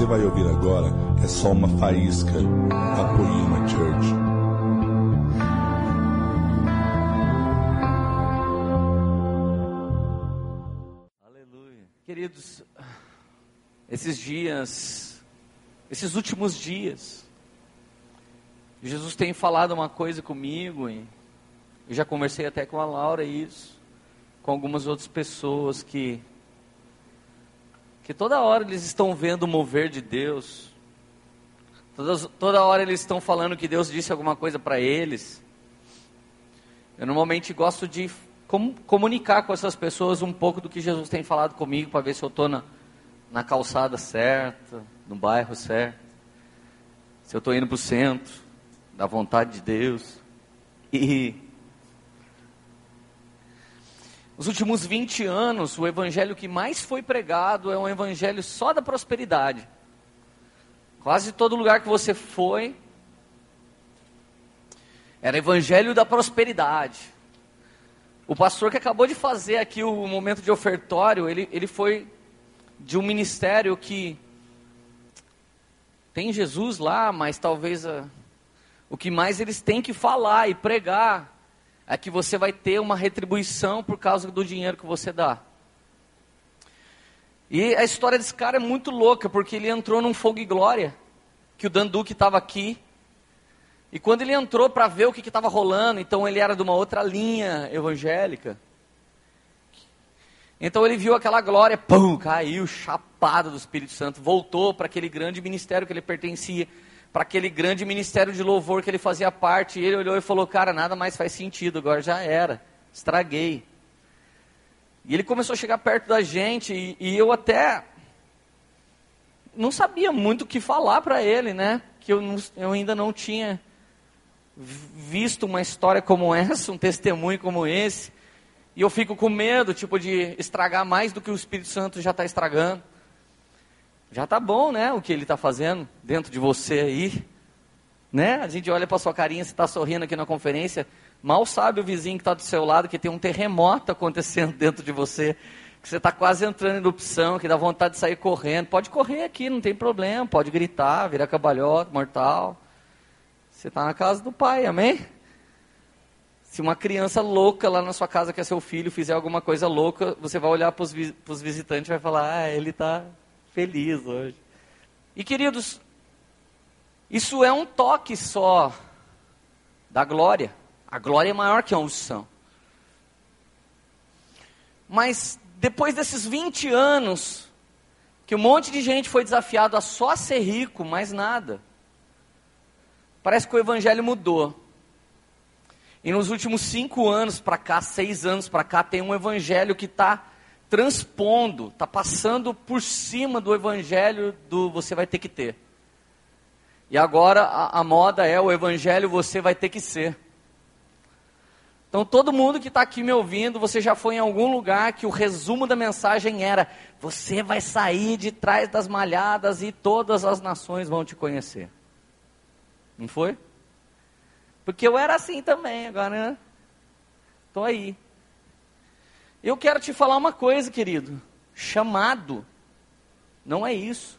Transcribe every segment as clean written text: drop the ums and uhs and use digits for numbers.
você vai ouvir agora é só uma faísca da Poema Church. Aleluia. Queridos, esses últimos dias, Jesus tem falado uma coisa comigo, e eu já conversei até com a Laura isso, com algumas outras pessoas que toda hora eles estão vendo o mover de Deus, toda hora eles estão falando que Deus disse alguma coisa para eles. Eu normalmente gosto de comunicar com essas pessoas um pouco do que Jesus tem falado comigo, para ver se eu estou na calçada certa, no bairro certo, se eu estou indo para o centro da vontade de Deus. E nos últimos 20 anos, o evangelho que mais foi pregado é um evangelho só da prosperidade. Quase todo lugar que você foi, era evangelho da prosperidade. O pastor que acabou de fazer aqui o momento de ofertório, ele foi de um ministério que tem Jesus lá, mas talvez o que mais eles têm que falar e pregar é que você vai ter uma retribuição por causa do dinheiro que você dá. E a história desse cara é muito louca, porque ele entrou num fogo e glória, que o Danduque estava aqui, e quando ele entrou para ver o que estava rolando, então ele era de uma outra linha evangélica, então ele viu aquela glória, pum, caiu, chapado do Espírito Santo, voltou para aquele grande ministério que ele pertencia, para aquele grande ministério de louvor que ele fazia parte, e ele olhou e falou, cara, nada mais faz sentido, agora já era, estraguei. E ele começou a chegar perto da gente, e eu até não sabia muito o que falar para ele, né, que eu ainda não tinha visto uma história como essa, um testemunho como esse, e eu fico com medo, tipo, de estragar mais do que o Espírito Santo já está estragando. Já está bom, né, o que ele está fazendo dentro de você aí, né? A gente olha para sua carinha, você está sorrindo aqui na conferência, mal sabe o vizinho que está do seu lado, que tem um terremoto acontecendo dentro de você, que você está quase entrando em erupção, que dá vontade de sair correndo. Pode correr aqui, não tem problema, pode gritar, virar cabalhota, mortal. Você está na casa do Pai, amém? Se uma criança louca lá na sua casa, que é seu filho, fizer alguma coisa louca, você vai olhar para os visitantes e vai falar, ele está feliz hoje. E queridos, isso é um toque só da glória. A glória é maior que a unção. Mas depois desses 20 anos, que um monte de gente foi desafiado a só ser rico, mais nada, parece que o evangelho mudou. E nos últimos 5 anos para cá, 6 anos para cá, tem um evangelho que está transpondo, está passando por cima do evangelho do você vai ter que ter. E agora a moda é o evangelho você vai ter que ser. Então todo mundo que está aqui me ouvindo, você já foi em algum lugar que o resumo da mensagem era, você vai sair de trás das malhadas e todas as nações vão te conhecer. Não foi? Porque eu era assim também, agora estou aí. Eu quero te falar uma coisa, querido. Chamado não é isso.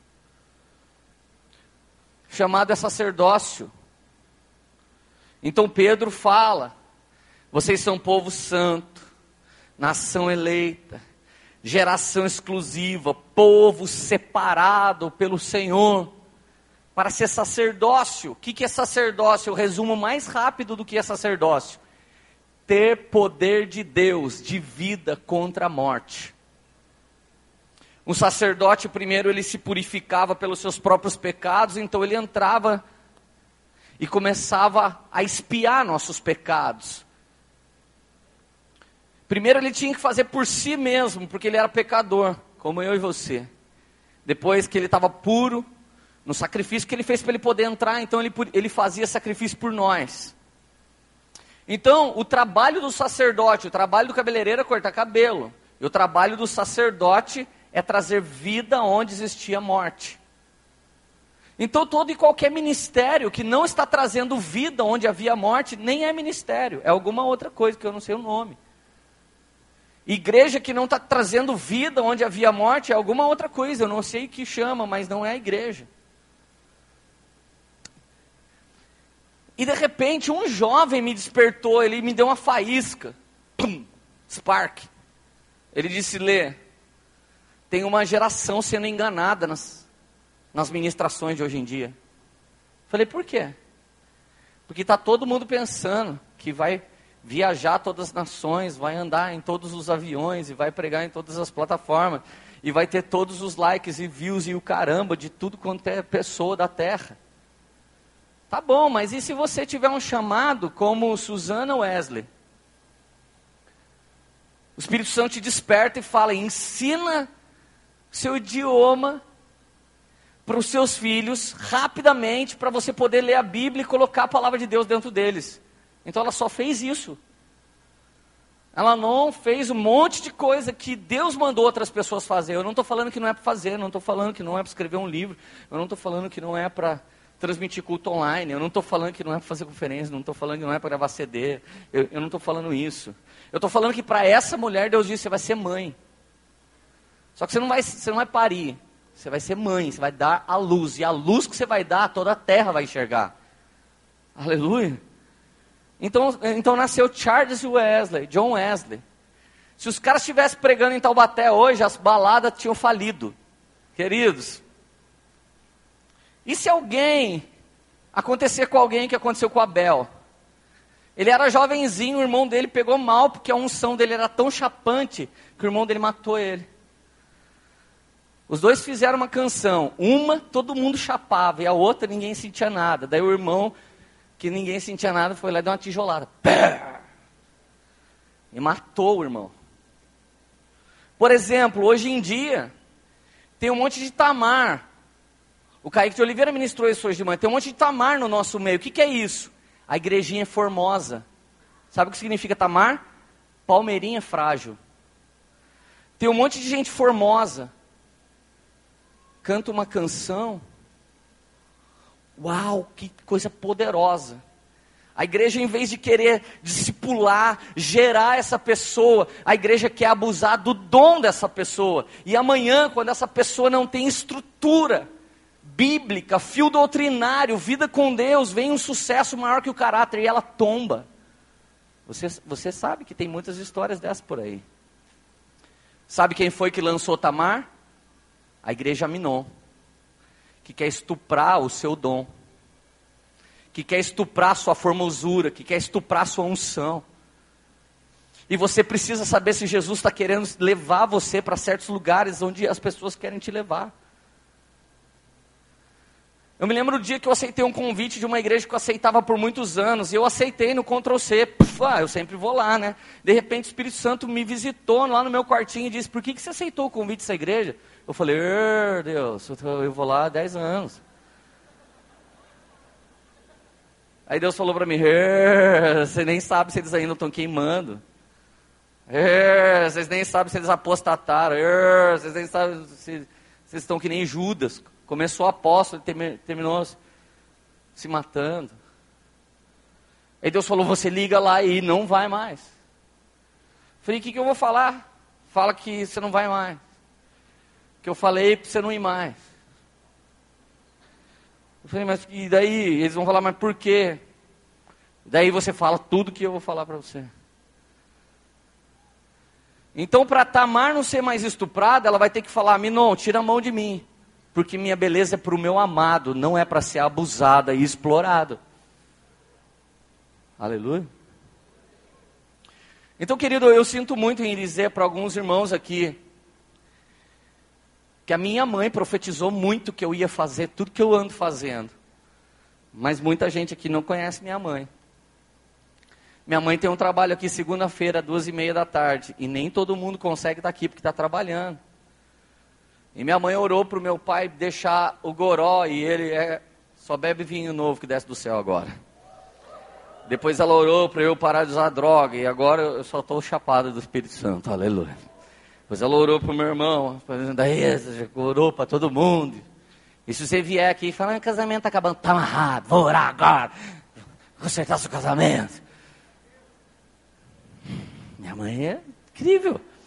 Chamado é sacerdócio. Então Pedro fala, vocês são povo santo, nação eleita, geração exclusiva, povo separado pelo Senhor, para ser sacerdócio. O que é sacerdócio? O resumo mais rápido do que é sacerdócio. Ter poder de Deus, de vida contra a morte. Um sacerdote, primeiro, ele se purificava pelos seus próprios pecados, então ele entrava e começava a expiar nossos pecados. Primeiro ele tinha que fazer por si mesmo, porque ele era pecador, como eu e você. Depois que ele estava puro, no sacrifício que ele fez para ele poder entrar, então ele fazia sacrifício por nós. Então, o trabalho do sacerdote, o trabalho do cabeleireiro é cortar cabelo. E o trabalho do sacerdote é trazer vida onde existia morte. Então, todo e qualquer ministério que não está trazendo vida onde havia morte, nem é ministério. É alguma outra coisa que eu não sei o nome. Igreja que não está trazendo vida onde havia morte é alguma outra coisa, eu não sei o que chama, mas não é a igreja. E de repente um jovem me despertou, ele me deu uma faísca, pum, spark. Ele disse: Lê, tem uma geração sendo enganada nas ministrações de hoje em dia. Falei, por quê? Porque está todo mundo pensando que vai viajar todas as nações, vai andar em todos os aviões, e vai pregar em todas as plataformas, e vai ter todos os likes e views e o caramba de tudo quanto é pessoa da terra. Tá bom, mas e se você tiver um chamado como Susana Wesley? O Espírito Santo te desperta e fala: ensina seu idioma para os seus filhos rapidamente, para você poder ler a Bíblia e colocar a palavra de Deus dentro deles. Então ela só fez isso. Ela não fez um monte de coisa que Deus mandou outras pessoas fazer. Eu não estou falando que não é para fazer, eu não estou falando que não é para escrever um livro, eu não estou falando que não é para transmitir culto online, eu não estou falando que não é para fazer conferência, não estou falando que não é para gravar CD, eu não estou falando isso. Eu estou falando que para essa mulher Deus disse: você vai ser mãe. Só que você não vai parir, você vai ser mãe, você vai dar a luz, e a luz que você vai dar, toda a terra vai enxergar. Aleluia. Então nasceu Charles Wesley, John Wesley. Se os caras estivessem pregando em Taubaté hoje, as baladas tinham falido. Queridos, e se acontecer com alguém que aconteceu com Abel? Ele era jovenzinho, o irmão dele pegou mal, porque a unção dele era tão chapante, que o irmão dele matou ele. Os dois fizeram uma canção, uma todo mundo chapava, e a outra ninguém sentia nada. Daí o irmão, que ninguém sentia nada, foi lá e deu uma tijolada. Pá! E matou o irmão. Por exemplo, hoje em dia, tem um monte de Tamar. O Kaique de Oliveira ministrou isso hoje de manhã. Tem um monte de Tamar no nosso meio. O que é isso? A igrejinha formosa. Sabe o que significa Tamar? Palmeirinha frágil. Tem um monte de gente formosa. Canta uma canção. Uau, que coisa poderosa. A igreja, em vez de querer discipular, gerar essa pessoa, a igreja quer abusar do dom dessa pessoa. E amanhã, quando essa pessoa não tem estrutura bíblica, fio doutrinário, vida com Deus, vem um sucesso maior que o caráter e ela tomba. Você sabe que tem muitas histórias dessas por aí. Sabe quem foi que lançou Tamar? A igreja Minon, que quer estuprar o seu dom, que quer estuprar a sua formosura, que quer estuprar a sua unção. E você precisa saber se Jesus está querendo levar você para certos lugares onde as pessoas querem te levar. Eu me lembro do dia que eu aceitei um convite de uma igreja que eu aceitava por muitos anos, e eu aceitei no Ctrl+C, eu sempre vou lá, né? De repente o Espírito Santo me visitou lá no meu quartinho e disse: por que você aceitou o convite dessa igreja? Eu falei: Deus, eu vou lá há 10 anos. Aí Deus falou para mim: você nem sabe se eles ainda estão queimando. Vocês nem sabem se eles apostataram. Vocês nem sabem se vocês estão que nem Judas. Começou o apóstolo e terminou se matando. Aí Deus falou: você liga lá e não vai mais. Falei: o que eu vou falar? Fala que você não vai mais. Que eu falei para você não ir mais. Eu falei: mas e daí? Eles vão falar: mas por quê? Daí você fala tudo que eu vou falar para você. Então, para Tamar não ser mais estuprada, ela vai ter que falar: Minon, tira a mão de mim. Porque minha beleza é para o meu amado, não é para ser abusada e explorada. Aleluia. Então, querido, eu sinto muito em dizer para alguns irmãos aqui, que a minha mãe profetizou muito que eu ia fazer tudo que eu ando fazendo. Mas muita gente aqui não conhece minha mãe. Minha mãe tem um trabalho aqui segunda-feira, 2:30 da tarde. E nem todo mundo consegue estar aqui porque está trabalhando. E minha mãe orou para o meu pai deixar o goró, e ele só bebe vinho novo que desce do céu agora. Depois ela orou para eu parar de usar droga, e agora eu só estou chapado do Espírito Santo, aleluia. Depois ela orou para o meu irmão, daí orou para todo mundo. E se você vier aqui e falar: casamento está acabando, está amarrado, vou orar agora, vou consertar seu casamento. Minha mãe é incrível.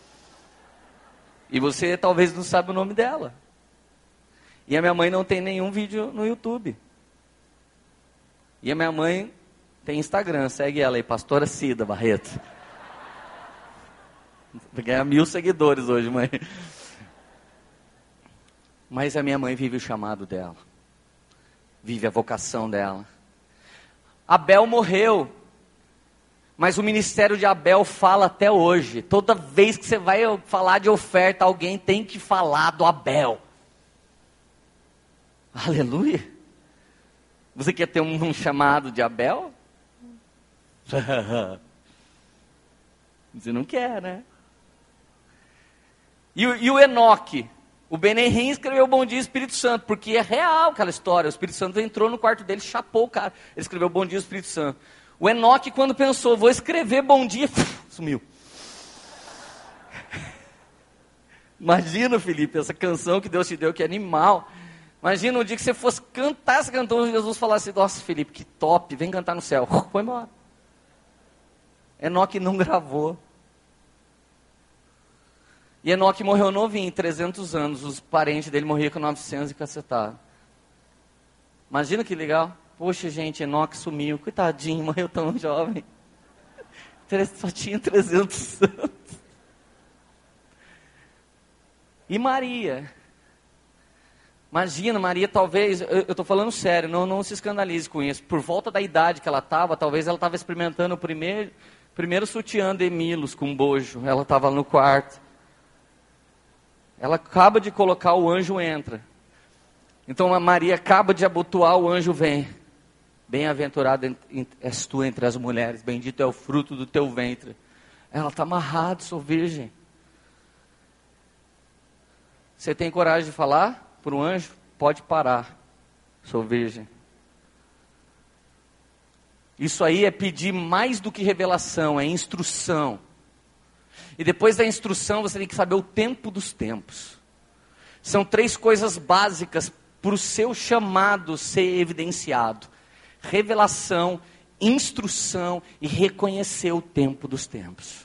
E você talvez não sabe o nome dela. E a minha mãe não tem nenhum vídeo no YouTube. E a minha mãe tem Instagram, segue ela aí, Pastora Cida Barreto. Vai ganhar 1000 seguidores hoje, mãe. Mas a minha mãe vive o chamado dela. Vive a vocação dela. Abel morreu. Mas o ministério de Abel fala até hoje. Toda vez que você vai falar de oferta, alguém tem que falar do Abel. Aleluia. Você quer ter um chamado de Abel? Você não quer, né? E o Enoque? O Benihim escreveu Bom Dia Espírito Santo, porque é real aquela história. O Espírito Santo entrou no quarto dele, chapou o cara. Ele escreveu Bom Dia Espírito Santo. O Enoque, quando pensou, vou escrever Bom Dia, sumiu. Imagina, Felipe, essa canção que Deus te deu, que é animal. Imagina um dia que você fosse cantar essa canção e Jesus falasse, nossa, Felipe, que top, vem cantar no céu. Foi embora. Enoque não gravou. E Enoque morreu novinho, 300 anos. Os parentes dele morriam com 900 e cacetado. Imagina que legal. Poxa, gente, Enoque sumiu. Coitadinho, morreu tão jovem. Só tinha 300 anos. E Maria? Imagina, Maria talvez, eu estou falando sério, não se escandalize com isso. Por volta da idade que ela estava, talvez ela estava experimentando o primeiro sutiã de Milos com bojo. Ela estava no quarto. Ela acaba de colocar, o anjo entra. Então a Maria acaba de abotoar, o anjo vem. Bem-aventurada és tu entre as mulheres, bendito é o fruto do teu ventre. Ela está amarrada, sou virgem. Você tem coragem de falar para o anjo? Pode parar, sou virgem. Isso aí é pedir mais do que revelação, é instrução. E depois da instrução você tem que saber o tempo dos tempos. São 3 coisas básicas para o seu chamado ser evidenciado: revelação, instrução e reconhecer o tempo dos tempos.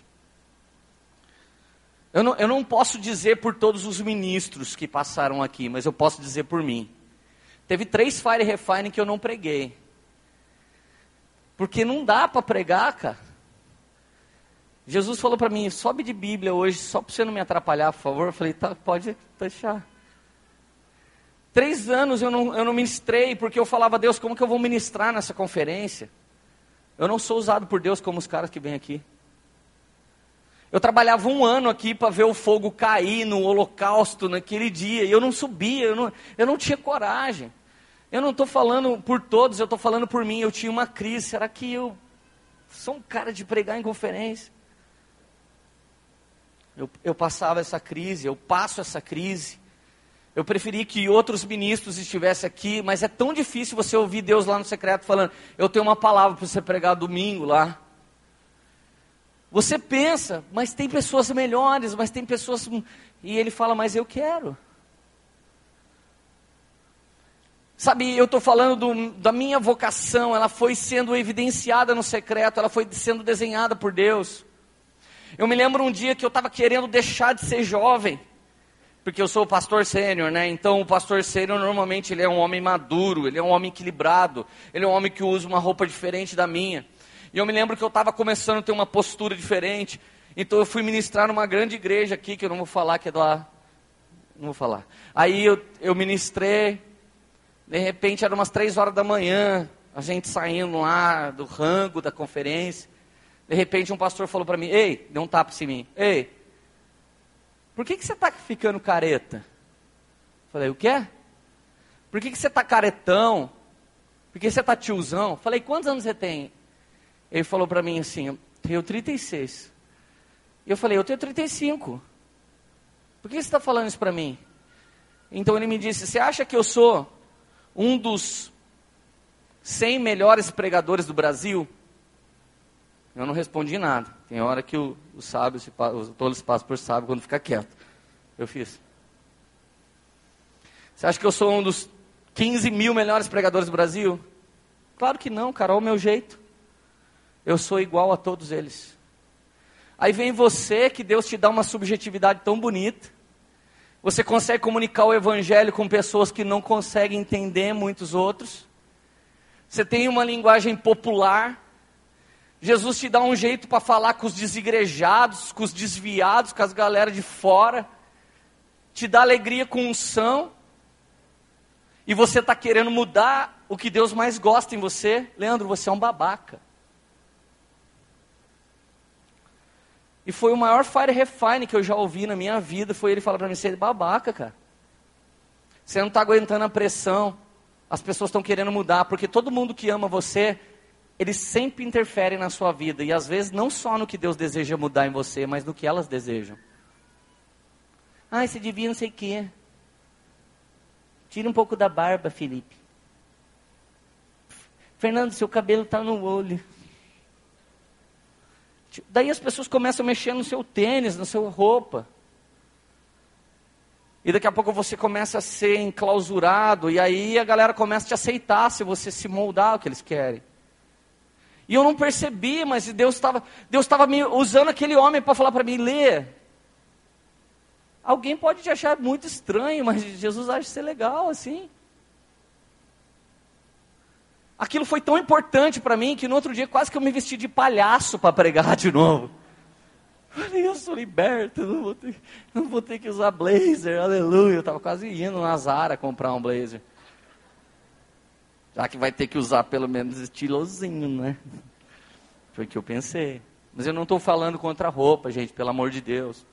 Eu não posso dizer por todos os ministros que passaram aqui, mas eu posso dizer por mim. Teve 3 Fire Refine que eu não preguei. Porque não dá para pregar, cara. Jesus falou para mim, sobe de Bíblia hoje, só para você não me atrapalhar, por favor. Eu falei, tá, pode deixar. 3 anos eu não ministrei, porque eu falava, Deus, como que eu vou ministrar nessa conferência? Eu não sou usado por Deus como os caras que vêm aqui. Eu trabalhava 1 ano aqui para ver o fogo cair no holocausto naquele dia, e eu não subia, eu não tinha coragem. Eu não estou falando por todos, eu estou falando por mim. Eu tinha uma crise, será que eu sou um cara de pregar em conferência? Eu passava essa crise, eu passo essa crise. Eu preferi que outros ministros estivessem aqui, mas é tão difícil você ouvir Deus lá no secreto falando, eu tenho uma palavra para você pregar domingo lá. Você pensa, mas tem pessoas melhores, mas tem pessoas... E ele fala, mas eu quero. Sabe, eu estou falando da minha vocação, ela foi sendo evidenciada no secreto, ela foi sendo desenhada por Deus. Eu me lembro um dia que eu estava querendo deixar de ser jovem, porque eu sou o pastor sênior, né? Então o pastor sênior normalmente ele é um homem maduro, ele é um homem equilibrado, ele é um homem que usa uma roupa diferente da minha. E eu me lembro que eu estava começando a ter uma postura diferente, então eu fui ministrar numa grande igreja aqui, que eu não vou falar que é lá, não vou falar. Aí eu ministrei, de repente eram umas 3 horas da manhã, a gente saindo lá do rango da conferência. De repente um pastor falou para mim, ei, deu um tapa em mim, ei, por que você está ficando careta? Falei, o quê? Por que você está caretão? Por que você está tiozão? Falei, quantos anos você tem? Ele falou para mim assim, eu tenho 36. E eu falei, eu tenho 35. Por que você está falando isso para mim? Então ele me disse, você acha que eu sou um dos 100 melhores pregadores do Brasil? Eu não respondi nada. Tem hora que o sábio, os tolos passam por sábio quando fica quieto. Eu fiz. Você acha que eu sou um dos 15 mil melhores pregadores do Brasil? Claro que não, cara, olha o meu jeito. Eu sou igual a todos eles. Aí vem você, que Deus te dá uma subjetividade tão bonita. Você consegue comunicar o evangelho com pessoas que não conseguem entender muitos outros. Você tem uma linguagem popular. Jesus te dá um jeito para falar com os desigrejados, com os desviados, com as galera de fora. Te dá alegria com unção. E você está querendo mudar o que Deus mais gosta em você. Leandro, você é um babaca. E foi o maior fire refine que eu já ouvi na minha vida. Foi ele falar para mim, você é babaca, cara. Você não está aguentando a pressão. As pessoas estão querendo mudar. Porque todo mundo que ama você, eles sempre interferem na sua vida. E às vezes não só no que Deus deseja mudar em você, mas no que elas desejam. Ai, você devia não sei o quê. Tira um pouco da barba, Felipe. Fernando, seu cabelo está no olho. Daí as pessoas começam a mexer no seu tênis, na sua roupa. E daqui a pouco você começa a ser enclausurado. E aí a galera começa a te aceitar se você se moldar ao que eles querem. E eu não percebi, mas Deus estava me usando aquele homem para falar para mim, Lê. Alguém pode te achar muito estranho, mas Jesus acha ser legal assim. Aquilo foi tão importante para mim que no outro dia quase que eu me vesti de palhaço para pregar de novo. Falei, eu sou liberto, não vou ter que usar blazer, aleluia. Eu estava quase indo na Zara comprar um blazer. Já que vai ter que usar pelo menos estilosinho, né? Foi o que eu pensei. Mas eu não estou falando contra a roupa, gente, pelo amor de Deus.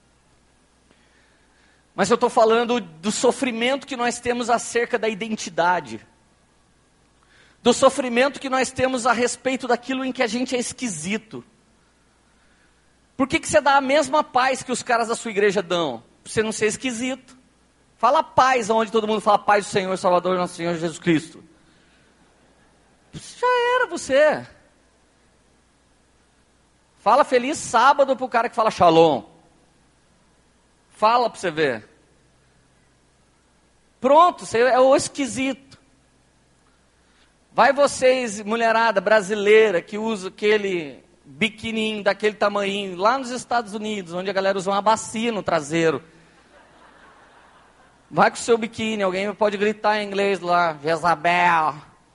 Mas eu estou falando do sofrimento que nós temos acerca da identidade. Do sofrimento que nós temos a respeito daquilo em que a gente é esquisito. Por que você dá a mesma paz que os caras da sua igreja dão? Para você não ser esquisito. Fala paz, onde todo mundo fala paz do Senhor, Salvador, nosso Senhor Jesus Cristo. Já era você. Fala feliz sábado para o cara que fala shalom. Fala para você ver. Pronto, você é o esquisito. Vai vocês, mulherada brasileira, que usa aquele biquininho daquele tamanhinho, lá nos Estados Unidos, onde a galera usa uma bacia no traseiro. Vai com o seu biquíni, alguém pode gritar em inglês lá, Jezabel.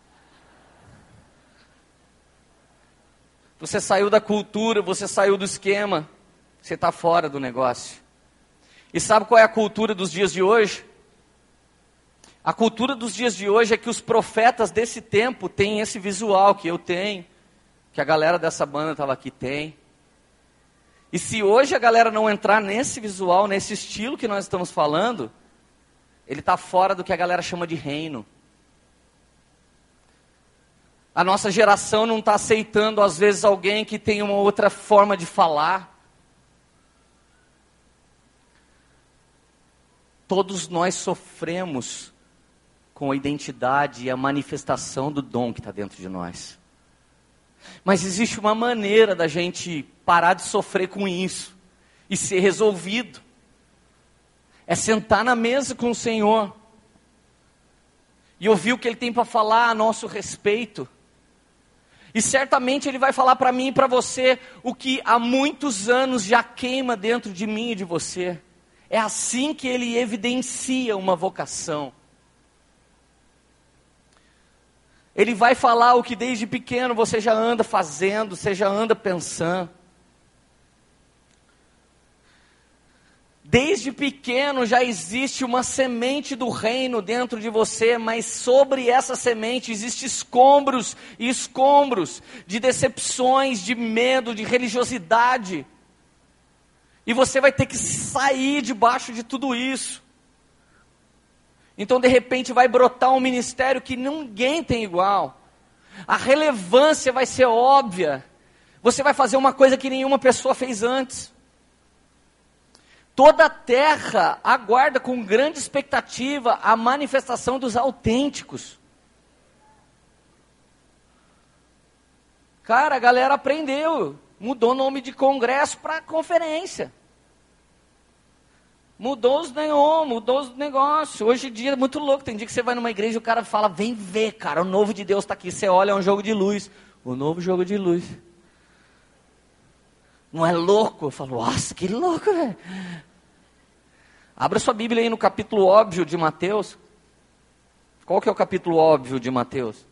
Você saiu da cultura, você saiu do esquema, você está fora do negócio. E sabe qual é a cultura dos dias de hoje? A cultura dos dias de hoje é que os profetas desse tempo têm esse visual que eu tenho, que a galera dessa banda estava aqui tem. E se hoje a galera não entrar nesse visual, nesse estilo que nós estamos falando, ele está fora do que a galera chama de reino. A nossa geração não está aceitando, às vezes, alguém que tem uma outra forma de falar. Todos nós sofremos com a identidade e a manifestação do dom que está dentro de nós. Mas existe uma maneira da gente parar de sofrer com isso e ser resolvido. É sentar na mesa com o Senhor e ouvir o que Ele tem para falar a nosso respeito. E certamente Ele vai falar para mim e para você o que há muitos anos já queima dentro de mim e de você. É assim que Ele evidencia uma vocação. Ele vai falar o que desde pequeno você já anda fazendo, você já anda pensando. Desde pequeno já existe uma semente do reino dentro de você, mas sobre essa semente existem escombros e escombros de decepções, de medo, de religiosidade. E você vai ter que sair debaixo de tudo isso. Então, de repente, vai brotar um ministério que ninguém tem igual. A relevância vai ser óbvia. Você vai fazer uma coisa que nenhuma pessoa fez antes. Toda a terra aguarda com grande expectativa a manifestação dos autênticos. Cara, a galera aprendeu. Mudou o nome de congresso para conferência. Mudou os neon, mudou os negócios. Hoje em dia é muito louco. Tem dia que você vai numa igreja e o cara fala, vem ver, cara, o novo de Deus está aqui. Você olha, é um jogo de luz. O novo jogo de luz. Não é louco? Eu falo, nossa, que louco, velho. Abra sua Bíblia aí no capítulo óbvio de Mateus. Qual que é o capítulo óbvio de Mateus?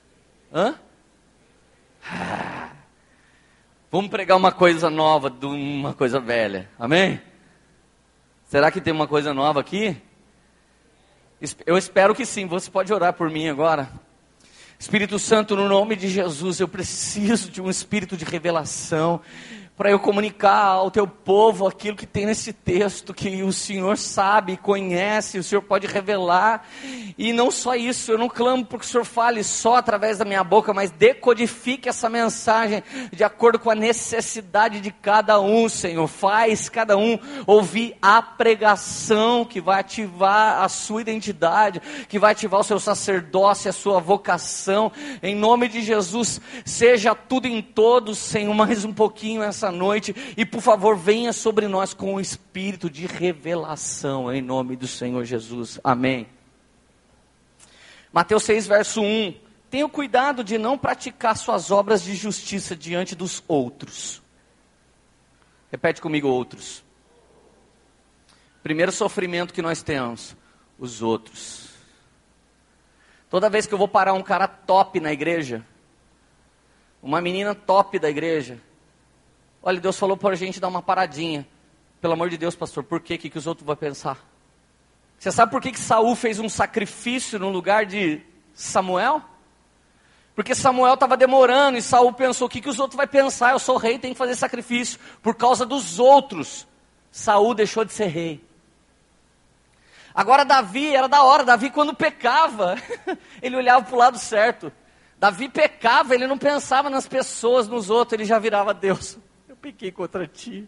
Vamos pregar uma coisa nova de uma coisa velha. Amém? Será que tem uma coisa nova aqui? Eu espero que sim. Você pode orar por mim agora? Espírito Santo, no nome de Jesus, eu preciso de um espírito de revelação para eu comunicar ao teu povo aquilo que tem nesse texto, que o Senhor sabe, conhece, o Senhor pode revelar. E não só isso, eu não clamo porque o Senhor fale só através da minha boca, mas decodifique essa mensagem de acordo com a necessidade de cada um, Senhor. Faz cada um ouvir a pregação que vai ativar a sua identidade, que vai ativar o seu sacerdócio, a sua vocação. Em nome de Jesus, seja tudo em todos, Senhor, mais um pouquinho essa noite, e por favor venha sobre nós com o espírito de revelação, em nome do Senhor Jesus, amém. Mateus 6 verso 1, tenha cuidado de não praticar suas obras de justiça diante dos outros. Repete comigo, outros. Primeiro sofrimento que nós temos, os outros. Toda vez que eu vou parar um cara top na igreja, uma menina top da igreja, olha, Deus falou para a gente dar uma paradinha. Pelo amor de Deus, pastor, por quê? O que os outros vão pensar? Você sabe por que Saul fez um sacrifício no lugar de Samuel? Porque Samuel estava demorando e Saul pensou, o que os outros vão pensar? Eu sou rei, tenho que fazer sacrifício. Por causa dos outros, Saul deixou de ser rei. Agora Davi, era da hora, Davi quando pecava, ele olhava para o lado certo. Davi pecava, ele não pensava nas pessoas, nos outros, ele já virava Deus. Eu pequei contra ti.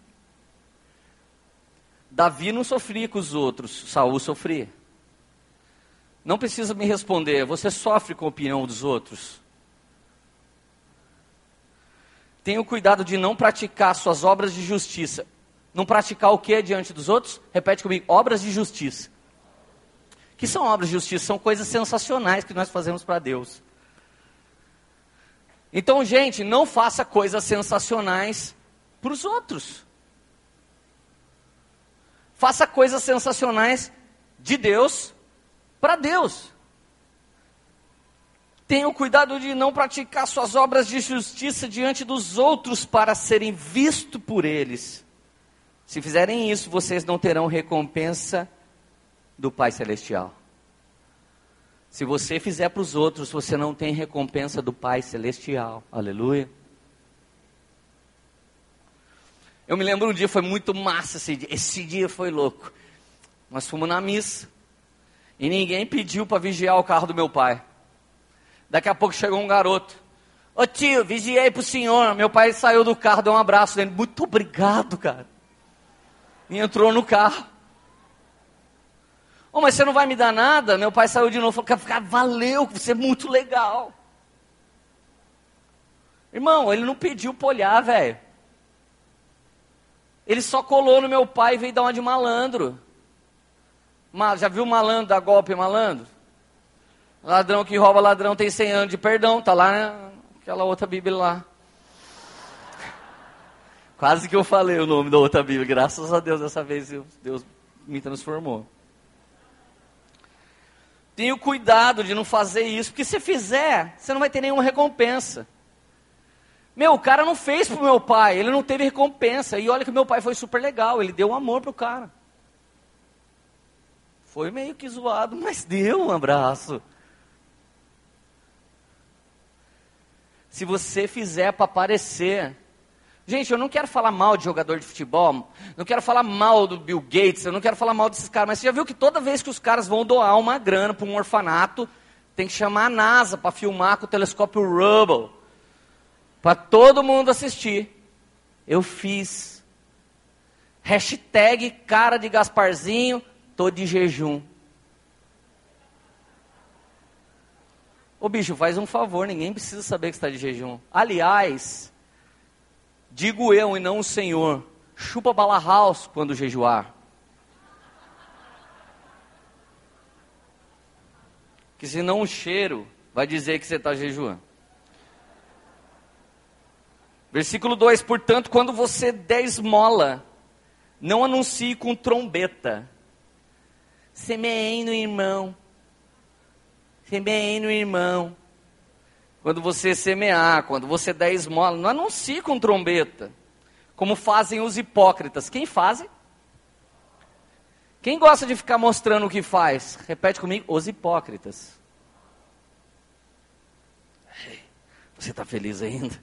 Davi não sofria com os outros, Saul sofria. Não precisa me responder, você sofre com a opinião dos outros? Tenha o cuidado de não praticar suas obras de justiça. Não praticar o que diante dos outros? Repete comigo, obras de justiça. O que são obras de justiça? São coisas sensacionais que nós fazemos para Deus. Então, gente, não faça coisas sensacionais para os outros. Faça coisas sensacionais de Deus para Deus. Tenha o cuidado de não praticar suas obras de justiça diante dos outros para serem vistos por eles. Se fizerem isso, vocês não terão recompensa do Pai Celestial. Se você fizer para os outros, você não tem recompensa do Pai Celestial. Aleluia. Eu me lembro um dia, foi muito massa esse dia foi louco. Nós fomos na missa e ninguém pediu para vigiar o carro do meu pai. Daqui a pouco chegou um garoto. Ô tio, vigiei para o senhor. Meu pai saiu do carro, deu um abraço nele. Muito obrigado, cara. E entrou no carro. Oh, mas você não vai me dar nada? Meu pai saiu de novo e falou, valeu, você é muito legal. Irmão, ele não pediu para olhar, velho. Ele só colou no meu pai e veio dar uma de malandro. Já viu malandro dar golpe malandro? Ladrão que rouba ladrão tem 100 anos de perdão. Está lá naquela outra Bíblia lá. Quase que eu falei o nome da outra Bíblia. Graças a Deus, dessa vez Deus me transformou. Tenha cuidado de não fazer isso. Porque se fizer, você não vai ter nenhuma recompensa. O cara não fez pro meu pai, ele não teve recompensa. E olha que meu pai foi super legal, ele deu amor pro cara. Foi meio que zoado, mas deu um abraço. Se você fizer para aparecer. Gente, eu não quero falar mal de jogador de futebol, não quero falar mal do Bill Gates, eu não quero falar mal desses caras, mas você já viu que toda vez que os caras vão doar uma grana para um orfanato, tem que chamar a NASA para filmar com o telescópio Hubble. Para todo mundo assistir. Eu fiz. Hashtag cara de Gasparzinho, tô de jejum. Ô bicho, faz um favor, ninguém precisa saber que você está de jejum. Aliás, digo eu e não o Senhor, chupa bala house quando jejuar. Que senão o cheiro vai dizer que você está jejuando. Versículo 2, portanto, quando você der esmola, não anuncie com trombeta. Semeei no irmão. Semeei no irmão. Quando você semear, quando você der esmola, não anuncie com trombeta, como fazem os hipócritas. Quem fazem? Quem gosta de ficar mostrando o que faz? Repete comigo, os hipócritas. Você está feliz ainda?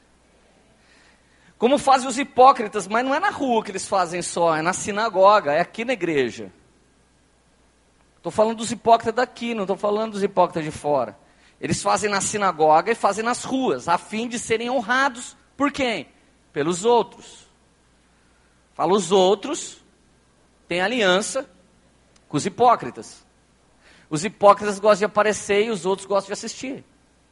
Como fazem os hipócritas, mas não é na rua que eles fazem só, é na sinagoga, é aqui na igreja. Estou falando dos hipócritas daqui, não estou falando dos hipócritas de fora. Eles fazem na sinagoga e fazem nas ruas, a fim de serem honrados por quem? Pelos outros. Fala os outros, tem aliança com os hipócritas. Os hipócritas gostam de aparecer e os outros gostam de assistir.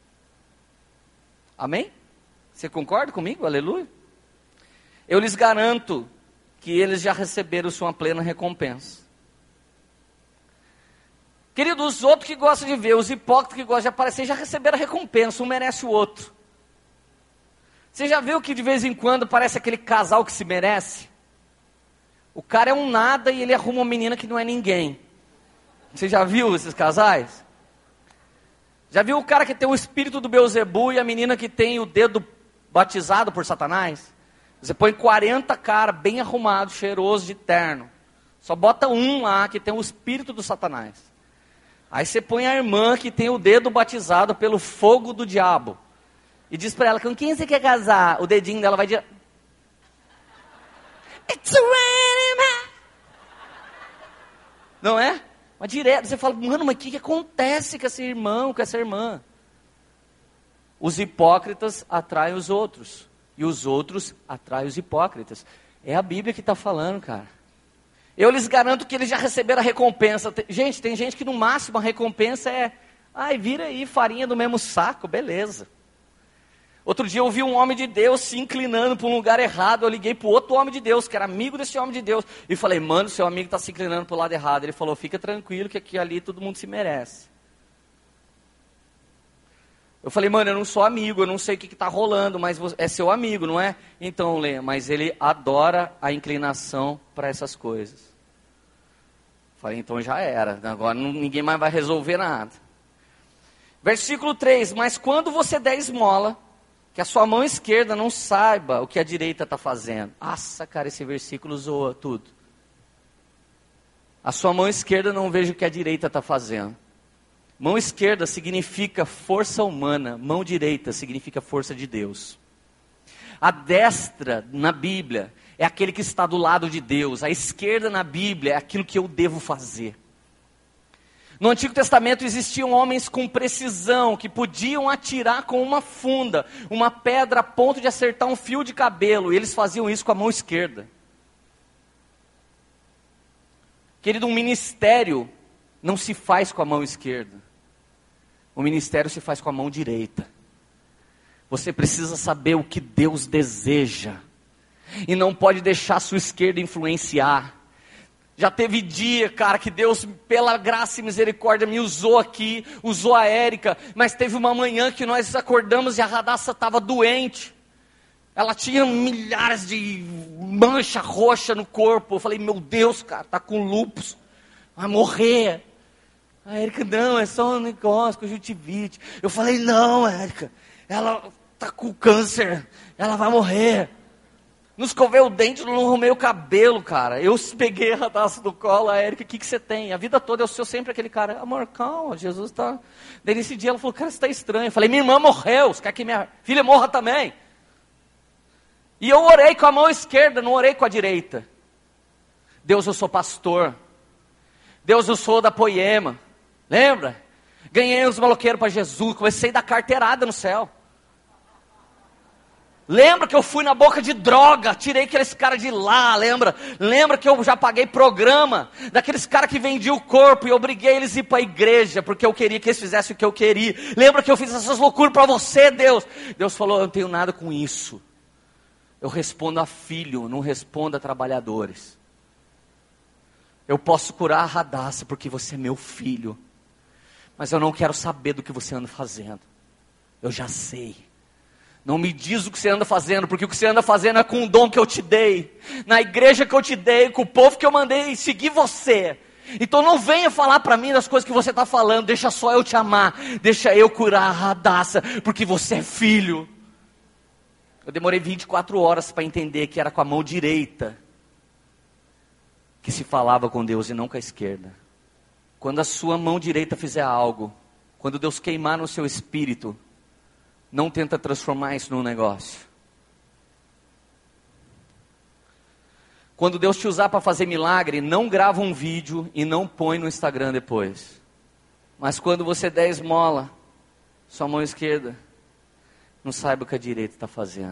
Amém? Você concorda comigo? Aleluia. Eu lhes garanto que eles já receberam sua plena recompensa. Querido, os outros que gostam de ver, os hipócritas que gostam de aparecer, já receberam a recompensa, um merece o outro. Você já viu que de vez em quando parece aquele casal que se merece? O cara é um nada e ele arruma uma menina que não é ninguém. Você já viu esses casais? Já viu o cara que tem o espírito do Beelzebu e a menina que tem o dedo batizado por Satanás? Você põe 40 caras bem arrumados, cheirosos de terno. Só bota um lá que tem o espírito do Satanás. Aí você põe a irmã que tem o dedo batizado pelo fogo do diabo. E diz para ela, com quem você quer casar? O dedinho dela vai dizer... It's raining man. Não é? Mas direto, você fala, mano, mas o que acontece com esse irmão, com essa irmã? Os hipócritas atraem os outros. E os outros atraem os hipócritas. É a Bíblia que está falando, cara. Eu lhes garanto que eles já receberam a recompensa. Gente, tem gente que no máximo a recompensa é... Ai, vira aí, farinha do mesmo saco, beleza. Outro dia eu ouvi um homem de Deus se inclinando para um lugar errado. Eu liguei para o outro homem de Deus, que era amigo desse homem de Deus. E falei, mano, seu amigo está se inclinando para o lado errado. Ele falou, fica tranquilo que aqui ali todo mundo se merece. Eu falei, mano, eu não sou amigo, eu não sei o que está rolando, mas é seu amigo, não é? Então, Lê, mas ele adora a inclinação para essas coisas. Falei, então já era, agora ninguém mais vai resolver nada. Versículo 3, mas quando você der esmola, que a sua mão esquerda não saiba o que a direita está fazendo. Nossa, cara, esse versículo zoa tudo. A sua mão esquerda não veja o que a direita está fazendo. Mão esquerda significa força humana, mão direita significa força de Deus. A destra na Bíblia é aquele que está do lado de Deus. A esquerda na Bíblia é aquilo que eu devo fazer. No Antigo Testamento existiam homens com precisão, que podiam atirar com uma funda, uma pedra a ponto de acertar um fio de cabelo. E eles faziam isso com a mão esquerda. Querido, um ministério não se faz com a mão esquerda. O ministério se faz com a mão direita. Você precisa saber o que Deus deseja. E não pode deixar a sua esquerda influenciar. Já teve dia, cara, que Deus, pela graça e misericórdia, me usou aqui, usou a Érica. Mas teve uma manhã que nós acordamos e a Radassa estava doente. Ela tinha milhares de mancha roxa no corpo. Eu falei, meu Deus, cara, tá com lúpus, vai morrer. A Érica, não, é só um negócio, conjuntivite. Eu falei, não, Érica, ela tá com câncer, ela vai morrer. Não escovei o dente, não arrumei o cabelo, cara. Eu peguei a Radassa do colo, a Érica, o que você tem? A vida toda eu sou sempre aquele cara, amor, calma, Jesus tá... Daí nesse dia ela falou, cara, você tá estranho. Eu falei, minha irmã morreu, você quer que minha filha morra também? E eu orei com a mão esquerda, não orei com a direita. Deus, eu sou pastor. Deus, eu sou da Poema. Lembra? Ganhei os maloqueiros para Jesus, comecei a dar carteirada no céu. Lembra que eu fui na boca de droga, tirei aqueles caras de lá, lembra? Lembra que eu já paguei programa daqueles caras que vendiam o corpo e obriguei eles a ir para a igreja, porque eu queria que eles fizessem o que eu queria. Lembra que eu fiz essas loucuras para você, Deus? Deus falou, eu não tenho nada com isso. Eu respondo a filho, não respondo a trabalhadores. Eu posso curar a Radassa porque você é meu filho. Mas eu não quero saber do que você anda fazendo. Eu já sei. Não me diz o que você anda fazendo, porque o que você anda fazendo é com o dom que eu te dei. Na igreja que eu te dei, com o povo que eu mandei seguir você. Então não venha falar para mim das coisas que você está falando, deixa só eu te amar, deixa eu curar a radaça, porque você é filho. Eu demorei 24 horas para entender que era com a mão direita que se falava com Deus e não com a esquerda. Quando a sua mão direita fizer algo, quando Deus queimar no seu espírito, não tenta transformar isso num negócio. Quando Deus te usar para fazer milagre, não grava um vídeo e não põe no Instagram depois. Mas quando você der esmola, sua mão esquerda, não saiba o que a direita está fazendo.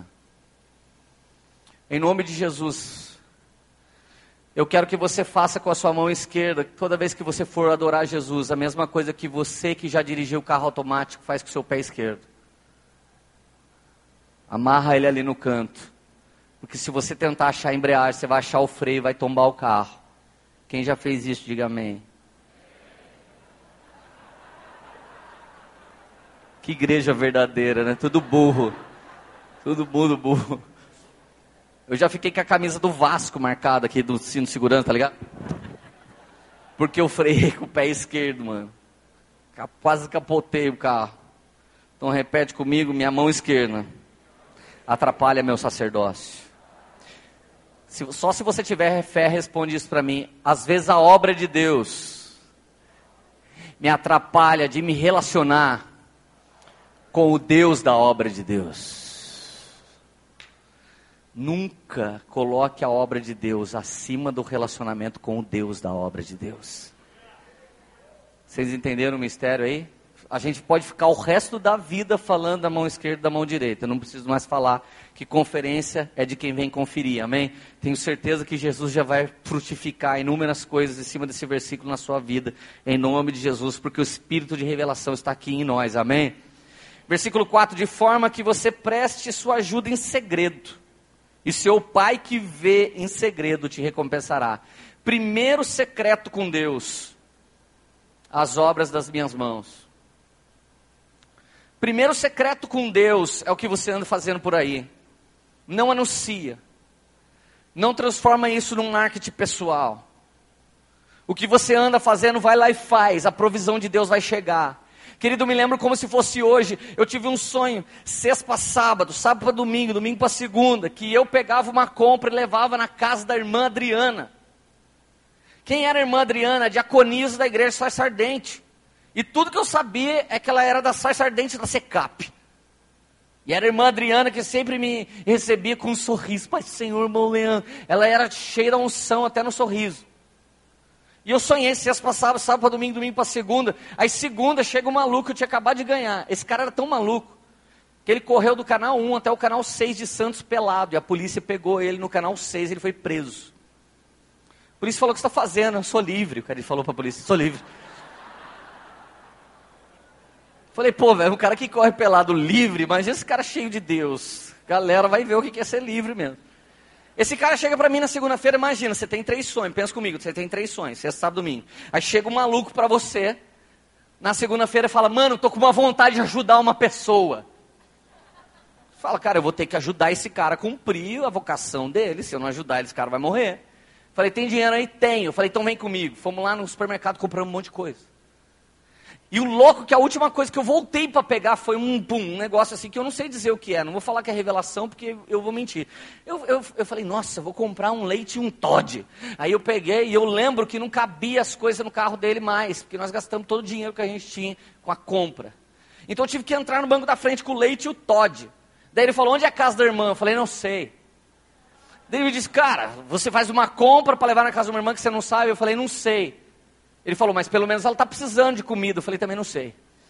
Em nome de Jesus, eu quero que você faça com a sua mão esquerda, toda vez que você for adorar Jesus, a mesma coisa que você que já dirigiu o carro automático faz com o seu pé esquerdo. Amarra ele ali no canto. Porque se você tentar achar a embreagem, você vai achar o freio e vai tombar o carro. Quem já fez isso, diga amém. Que igreja verdadeira, né? Tudo burro. Todo mundo burro. Eu já fiquei com a camisa do Vasco marcada aqui, do cinto de segurança, tá ligado? Porque eu freiei com o pé esquerdo, mano. Quase capotei o carro. Então repete comigo, minha mão esquerda atrapalha meu sacerdócio. Só se você tiver fé, responde isso para mim. Às vezes a obra de Deus me atrapalha de me relacionar com o Deus da obra de Deus. Nunca coloque a obra de Deus acima do relacionamento com o Deus da obra de Deus. Vocês entenderam o mistério aí? A gente pode ficar o resto da vida falando da mão esquerda e da mão direita. Eu não preciso mais falar que conferência é de quem vem conferir, amém? Tenho certeza que Jesus já vai frutificar inúmeras coisas em cima desse versículo na sua vida, em nome de Jesus, porque o Espírito de revelação está aqui em nós, amém? Versículo 4, de forma que você preste sua ajuda em segredo, e seu Pai que vê em segredo te recompensará. Primeiro secreto com Deus, as obras das minhas mãos. Primeiro secreto com Deus é o que você anda fazendo por aí. Não anuncia. Não transforma isso num marketing pessoal. O que você anda fazendo, vai lá e faz. A provisão de Deus vai chegar. Querido, me lembro como se fosse hoje. Eu tive um sonho, sexta para sábado, sábado para domingo, domingo para segunda, que eu pegava uma compra e levava na casa da irmã Adriana. Quem era a irmã Adriana? A diaconisa da igreja Sarça Ardente. E tudo que eu sabia é que ela era da Sarça Ardente da Secap. E era a irmã Adriana que sempre me recebia com um sorriso. Pai, Senhor, irmão Leandro. Ela era cheia da unção até no sorriso. E eu sonhei, sexta para sábado, sábado para domingo, domingo para segunda. Aí segunda chega um maluco, eu tinha acabado de ganhar. Esse cara era tão maluco, que ele correu do canal 1 até o canal 6 de Santos pelado. E a polícia pegou ele no canal 6 e ele foi preso. A polícia falou, o que você está fazendo? Eu sou livre. O cara falou para a polícia, sou livre. Falei, pô, velho, um cara que corre pelado livre, imagina esse cara cheio de Deus. Galera vai ver o que é ser livre mesmo. Esse cara chega pra mim na segunda-feira, imagina, você tem 3 sonhos, pensa comigo, você tem 3 sonhos, sexta, sábado, domingo. Aí chega um maluco pra você, na segunda-feira e fala, mano, tô com uma vontade de ajudar uma pessoa. Fala, cara, eu vou ter que ajudar esse cara a cumprir a vocação dele, se eu não ajudar ele, esse cara vai morrer. Falei, tem dinheiro aí? Tenho. Falei, então vem comigo. Fomos lá no supermercado, compramos um monte de coisa. E o louco que a última coisa que eu voltei para pegar foi um negócio assim que eu não sei dizer o que é. Não vou falar que é revelação porque eu vou mentir. Eu falei, nossa, vou comprar um leite e um Toddy. Aí eu peguei e eu lembro que não cabia as coisas no carro dele mais. Porque nós gastamos todo o dinheiro que a gente tinha com a compra. Então eu tive que entrar no banco da frente com o leite e o Toddy. Daí ele falou, onde é a casa da irmã? Eu falei, não sei. Daí ele me disse, cara, você faz uma compra para levar na casa de uma irmã que você não sabe? Eu falei, não sei. Ele falou, mas pelo menos ela está precisando de comida. Eu falei, também não sei.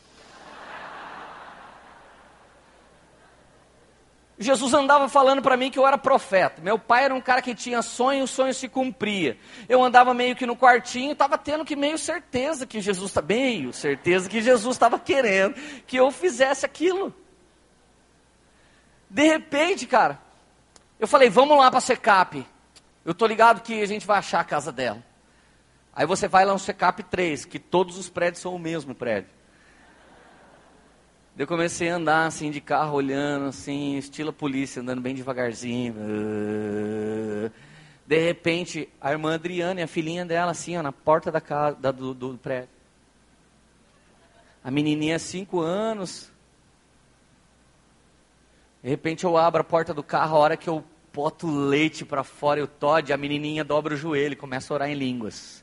Jesus andava falando para mim que eu era profeta. Meu pai era um cara que tinha sonho e o sonho se cumpria. Eu andava meio que no quartinho, estava tendo que certeza que Jesus estava querendo que eu fizesse aquilo. De repente, cara, eu falei, vamos lá para a Secap. Eu tô ligado que a gente vai achar a casa dela. Aí você vai lá no Secap 3, que todos os prédios são o mesmo prédio. Eu comecei a andar assim de carro, olhando assim, estilo polícia, andando bem devagarzinho. De repente, a irmã Adriana e a filhinha dela, assim, ó, na porta da casa, do prédio. A menininha, 5 anos. De repente, eu abro a porta do carro, a hora que eu boto o leite para fora e o Todd, a menininha dobra o joelho e começa a orar em línguas.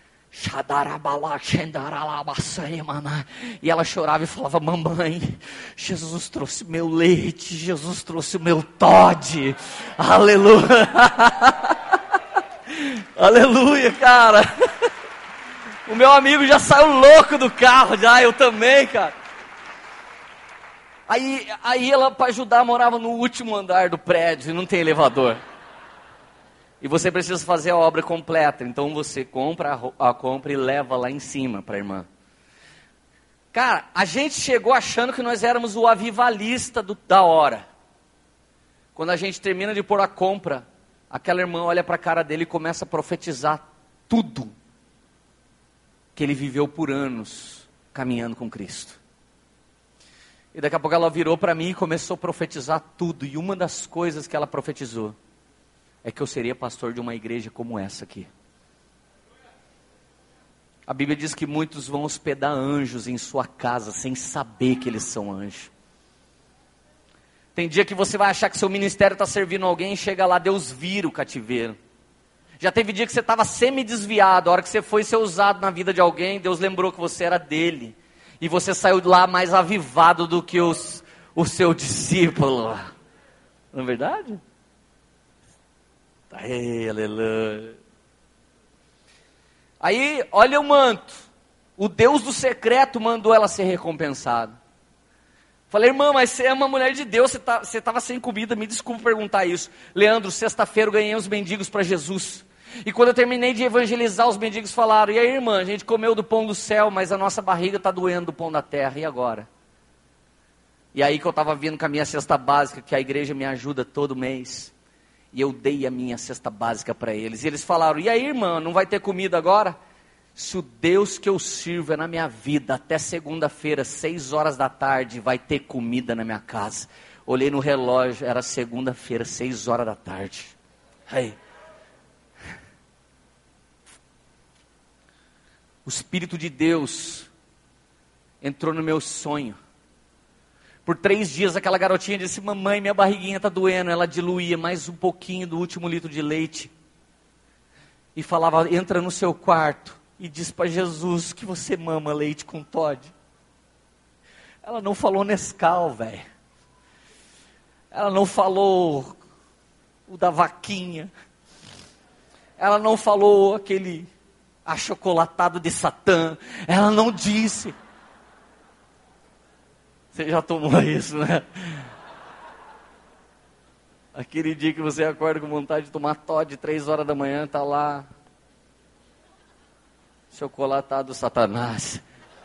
E ela chorava e falava: mamãe, Jesus trouxe meu leite, Jesus trouxe o meu Todd. Aleluia. Aleluia, cara. O meu amigo já saiu louco do carro, já, eu também, cara. Aí ela, para ajudar, morava no último andar do prédio e não tem elevador. E você precisa fazer a obra completa. Então você compra a compra e leva lá em cima para a irmã. Cara, a gente chegou achando que nós éramos o avivalista da hora. Quando a gente termina de pôr a compra, aquela irmã olha para a cara dele e começa a profetizar tudo que ele viveu por anos caminhando com Cristo. E daqui a pouco ela virou para mim e começou a profetizar tudo. E uma das coisas que ela profetizou é que eu seria pastor de uma igreja como essa aqui. A Bíblia diz que muitos vão hospedar anjos em sua casa sem saber que eles são anjos. Tem dia que você vai achar que seu ministério está servindo alguém e chega lá, Deus vira o cativeiro. Já teve dia que você estava semi-desviado, a hora que você foi ser usado na vida de alguém, Deus lembrou que você era dele. E você saiu de lá mais avivado do que o seu discípulo. Não é verdade? Ai, aleluia. Aí, olha o manto. O Deus do secreto mandou ela ser recompensada. Falei: irmã, mas você é uma mulher de Deus, você estava sem comida, me desculpe perguntar isso. Leandro, sexta-feira eu ganhei uns mendigos para Jesus. E quando eu terminei de evangelizar, os mendigos falaram: e aí, irmã, a gente comeu do pão do céu, mas a nossa barriga está doendo do pão da terra, e agora? E aí que eu estava vindo com a minha cesta básica, que a igreja me ajuda todo mês. E eu dei a minha cesta básica para eles. E eles falaram: e aí, irmã, não vai ter comida agora? Se o Deus que eu sirvo é na minha vida, até segunda-feira, 6 horas da tarde, vai ter comida na minha casa. Olhei no relógio, era segunda-feira, 6 horas da tarde. Aí. O Espírito de Deus entrou no meu sonho. Por 3 dias aquela garotinha disse: mamãe, minha barriguinha está doendo. Ela diluía mais um pouquinho do último litro de leite. E falava: entra no seu quarto e diz para Jesus que você mama leite com Todd. Ela não falou Nescau, velho. Ela não falou o da vaquinha. Ela não falou aquele achocolatado de Satã. Ela não disse. Você já tomou isso, né? Aquele dia que você acorda com vontade de tomar Todd, 3 horas da manhã, tá lá chocolatado Satanás.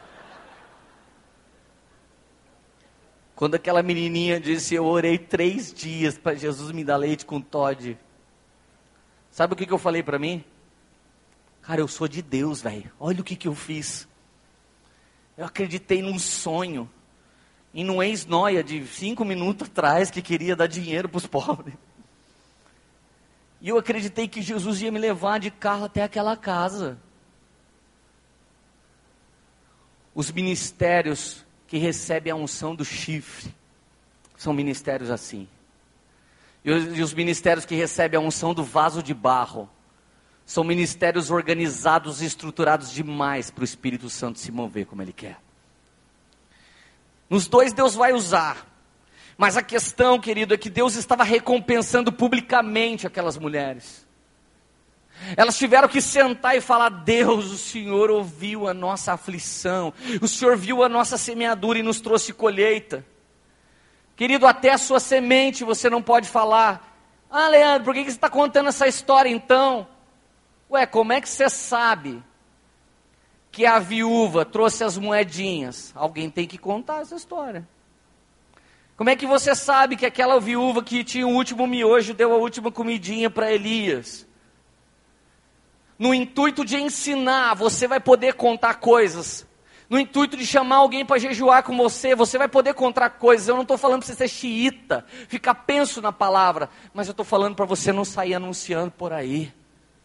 Quando aquela menininha disse: eu orei 3 dias para Jesus me dar leite com Todd. Sabe o que eu falei para mim? Cara, eu sou de Deus, velho. Olha o que eu fiz. Eu acreditei num sonho. E num ex-noia de 5 minutos atrás que queria dar dinheiro para os pobres. E eu acreditei que Jesus ia me levar de carro até aquela casa. Os ministérios que recebem a unção do chifre são ministérios assim. E os ministérios que recebem a unção do vaso de barro são ministérios organizados e estruturados demais para o Espírito Santo se mover como Ele quer. Nos dois Deus vai usar. Mas a questão, querido, é que Deus estava recompensando publicamente aquelas mulheres. Elas tiveram que sentar e falar: Deus, o Senhor ouviu a nossa aflição. O Senhor viu a nossa semeadura e nos trouxe colheita. Querido, até a sua semente você não pode falar: ah, Leandro, por que você está contando essa história então? Ué, como é que você sabe que a viúva trouxe as moedinhas? Alguém tem que contar essa história. Como é que você sabe que aquela viúva que tinha o último miojo deu a última comidinha para Elias? No intuito de ensinar, você vai poder contar coisas. no intuito de chamar alguém para jejuar com você. Você vai poder encontrar coisas. Eu não estou falando para você ser xiita, ficar penso na palavra, mas eu estou falando para você não sair anunciando por aí.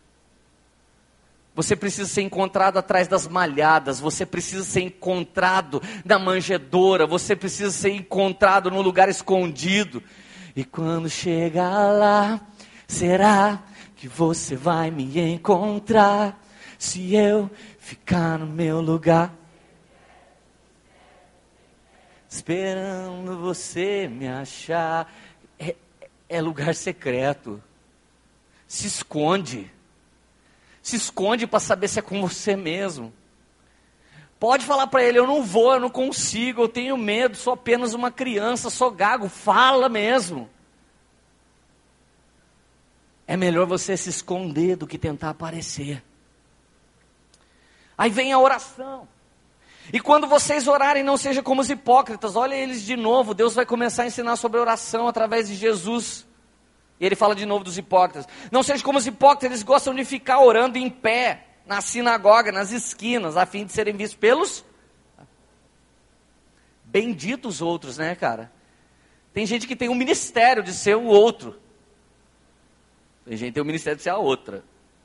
Você precisa ser encontrado atrás das malhadas, você precisa ser encontrado na manjedoura, você precisa ser encontrado num lugar escondido. E quando chegar lá, será que você vai me encontrar? Se eu ficar no meu lugar, esperando você me achar. É lugar secreto. Se esconde. Se esconde para saber se é com você mesmo. Pode falar para ele, eu não vou, eu não consigo, eu tenho medo, sou apenas uma criança, sou gago. Fala mesmo. É melhor você se esconder do que tentar aparecer. Aí vem a oração. E quando vocês orarem, não seja como os hipócritas. Olha eles de novo, Deus vai começar a ensinar sobre oração através de Jesus. E ele fala de novo dos hipócritas. Não seja como os hipócritas, eles gostam de ficar orando em pé, na sinagoga, nas esquinas, a fim de serem vistos pelos benditos outros, né, cara? Tem gente que tem um ministério de ser o outro. Tem gente que tem um ministério de ser a outra.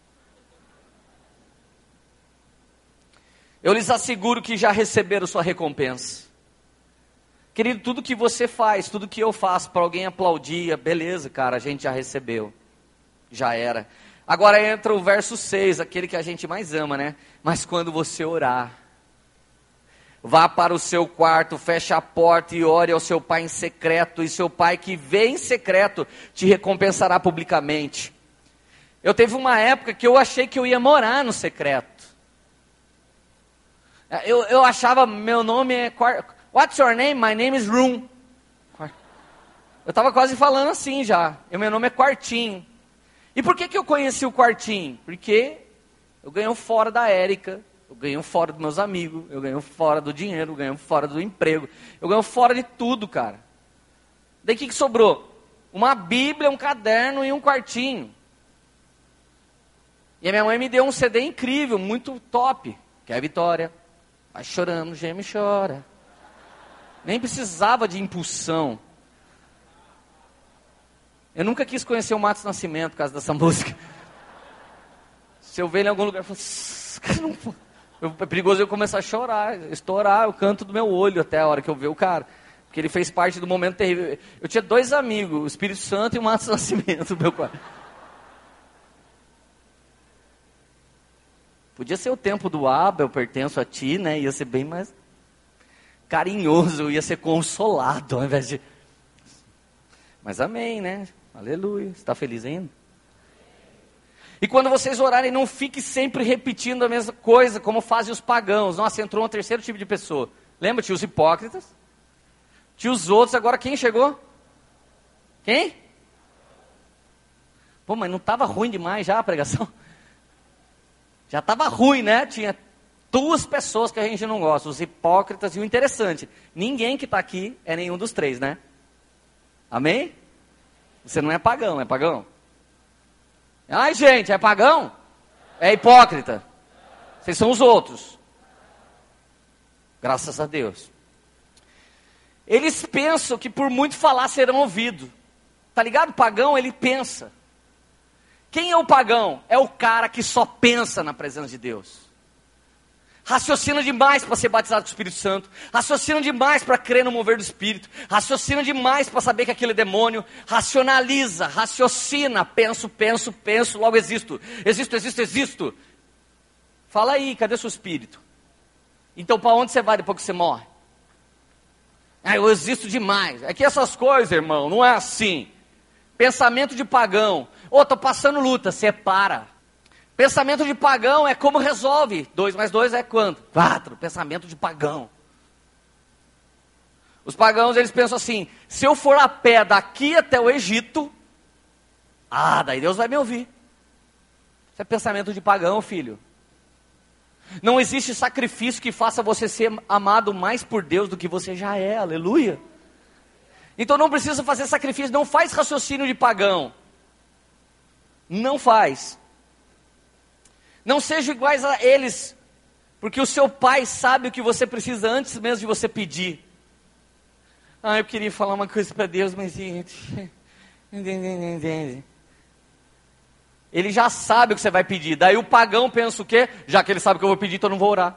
Eu lhes asseguro que já receberam sua recompensa. Querido, tudo que você faz, tudo que eu faço para alguém aplaudir, beleza, cara, a gente já recebeu. Já era. Agora entra o verso 6, aquele que a gente mais ama, né? Mas quando você orar, vá para o seu quarto, feche a porta e ore ao seu pai em secreto. E seu pai que vê em secreto te recompensará publicamente. Eu teve uma época que eu achei que eu ia morar no secreto. Eu achava, meu nome é... What's your name? My name is Room. Eu estava quase falando assim já. Meu nome é Quartinho. E por que eu conheci o Quartinho? Porque eu ganho fora da Érica, eu ganho fora dos meus amigos, eu ganho fora do dinheiro, eu ganho fora do emprego, eu ganho fora de tudo, cara. Daí o que sobrou? Uma Bíblia, um caderno e um quartinho. E a minha mãe me deu um CD incrível, muito top, que é a Vitória. Vai chorando, geme e chora. Nem precisava de impulsão. Eu nunca quis conhecer o Matos Nascimento por causa dessa música. Se eu ver ele em algum lugar, eu falo, é perigoso eu começar a chorar, estourar o canto do meu olho até a hora que eu ver o cara. Porque ele fez parte do momento terrível. Eu tinha 2 amigos, o Espírito Santo e o Matos Nascimento, meu pai. Podia ser o tempo do Abel, eu pertenço a ti, né? Ia ser bem mais carinhoso, ia ser consolado ao invés de... Mas amém, né? Aleluia. Você está feliz ainda? E quando vocês orarem, não fique sempre repetindo a mesma coisa, como fazem os pagãos. Nossa, entrou um terceiro tipo de pessoa. Lembra? Tinha os hipócritas. Tinha os outros. Agora quem chegou? Quem? Pô, mas não estava ruim demais já a pregação? Já estava ruim, né? Tinha 2 pessoas que a gente não gosta, os hipócritas. E o interessante, ninguém que está aqui é nenhum dos 3, né? Amém? Você não é pagão, é pagão? Ai, gente, é pagão? É hipócrita? Vocês são os outros. Graças a Deus. Eles pensam que por muito falar serão ouvidos. Tá ligado? O pagão, ele pensa. Quem é o pagão? É o cara que só pensa na presença de Deus. Raciocina demais para ser batizado com o Espírito Santo. Raciocina demais para crer no mover do Espírito. Raciocina demais para saber que aquilo é demônio. Racionaliza, raciocina. Penso, logo existo. Existo. Fala aí, cadê seu espírito? Então para onde você vai depois que você morre? Eu existo demais. É que essas coisas, irmão, não é assim. Pensamento de pagão. Tô passando luta, separa. Pensamento de pagão é como resolve. 2 mais 2 é quanto? 4. Pensamento de pagão. Os pagãos, eles pensam assim, se eu for a pé daqui até o Egito, daí Deus vai me ouvir. Isso é pensamento de pagão, filho. Não existe sacrifício que faça você ser amado mais por Deus do que você já é, aleluia. Então não precisa fazer sacrifício, não faz raciocínio de pagão. Não faz. Não sejam iguais a eles, Porque o seu pai sabe o que você precisa antes mesmo de você pedir. Eu queria falar uma coisa para Deus, mas... Ele já sabe o que você vai pedir. Daí o pagão pensa o quê? Já que ele sabe o que eu vou pedir, então eu não vou orar.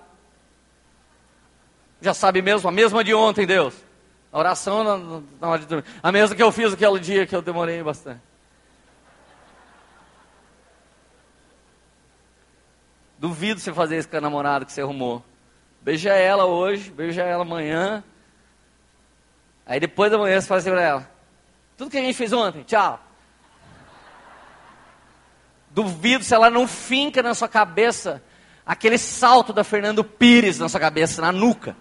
Já sabe mesmo, a mesma de ontem, Deus. A oração na hora de dormir. A mesma que eu fiz aquele dia que eu demorei bastante. Duvido você fazer isso com a namorada que você arrumou. Beija ela hoje, beija ela amanhã. Aí depois da manhã você fala assim pra ela: tudo que a gente fez ontem, tchau. Duvido se ela não finca na sua cabeça aquele salto da Fernando Pires na sua cabeça, na nuca.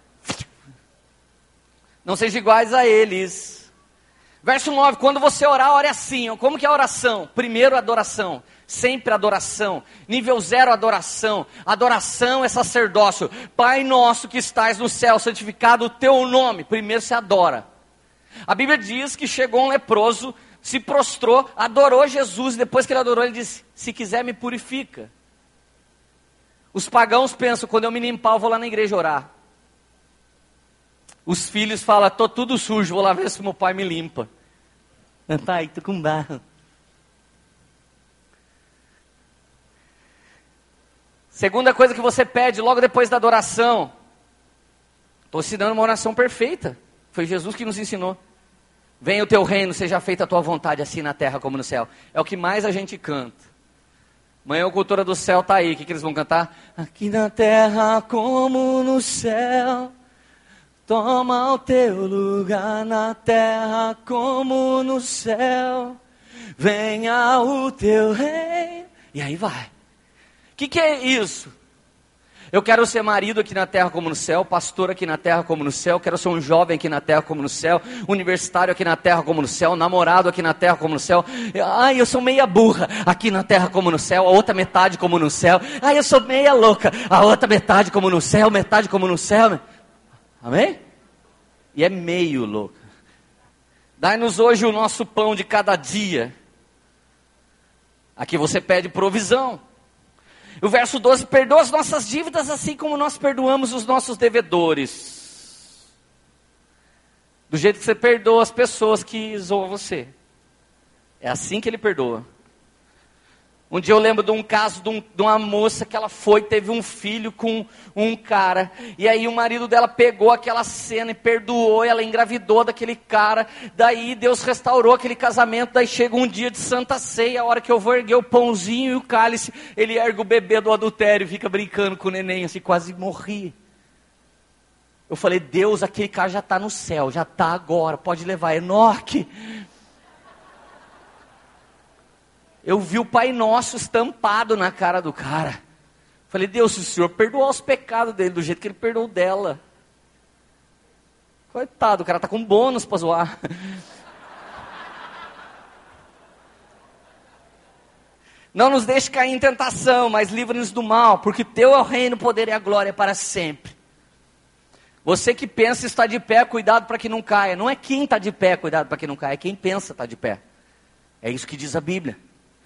Não sejam iguais a eles. Verso 9, quando você orar, ore assim. Como que é a oração? Primeiro, adoração. Sempre adoração. Nível 0, adoração. Adoração é sacerdócio. Pai nosso que estás no céu, santificado o teu nome. Primeiro se adora. A Bíblia diz que chegou um leproso, se prostrou, adorou Jesus. E depois que ele adorou, ele disse: se quiser me purifica. Os pagãos pensam: quando eu me limpar, eu vou lá na igreja orar. Os filhos falam: estou tudo sujo, vou lá ver se meu pai me limpa. Pai, estou com barro. Segunda coisa que você pede logo depois da adoração. Estou ensinando uma oração perfeita. Foi Jesus que nos ensinou. Venha o teu reino, seja feita a tua vontade, assim na terra como no céu. É o que mais a gente canta. Amanhã a cultura do céu está aí. O que eles vão cantar? Aqui na terra como no céu. Toma o teu lugar na terra como no céu. Venha o teu reino. E aí vai. O que é isso? Eu quero ser marido aqui na terra como no céu, pastor aqui na terra como no céu, quero ser um jovem aqui na terra como no céu, universitário aqui na terra como no céu, namorado aqui na terra como no céu. Eu sou meia burra aqui na terra como no céu, a outra metade como no céu. Eu sou meia louca, a outra metade como no céu, metade como no céu. Amém? E é meio louca. Dai-nos hoje o nosso pão de cada dia. Aqui você pede provisão. O verso 12, perdoa as nossas dívidas assim como nós perdoamos os nossos devedores. Do jeito que você perdoa as pessoas que zoam você. É assim que ele perdoa. Um dia eu lembro de um caso de uma moça que ela teve um filho com um cara. E aí o marido dela pegou aquela cena e perdoou, e ela engravidou daquele cara. Daí Deus restaurou aquele casamento. Daí chega um dia de Santa Ceia, a hora que eu vou erguer o pãozinho e o cálice, ele ergue o bebê do adultério e fica brincando com o neném, assim, quase morri. Eu falei: Deus, aquele cara já está no céu, já está agora, pode levar. Enoque. Eu vi o Pai Nosso estampado na cara do cara. Falei: Deus, se o Senhor perdoar os pecados dele do jeito que ele perdoou dela. Coitado, o cara está com bônus para zoar. Não nos deixe cair em tentação, mas livra-nos do mal, porque teu é o reino, o poder e a glória para sempre. Você que pensa estar de pé, cuidado para que não caia. Não é quem está de pé, cuidado para que não caia, é quem pensa estar de pé. É isso que diz a Bíblia.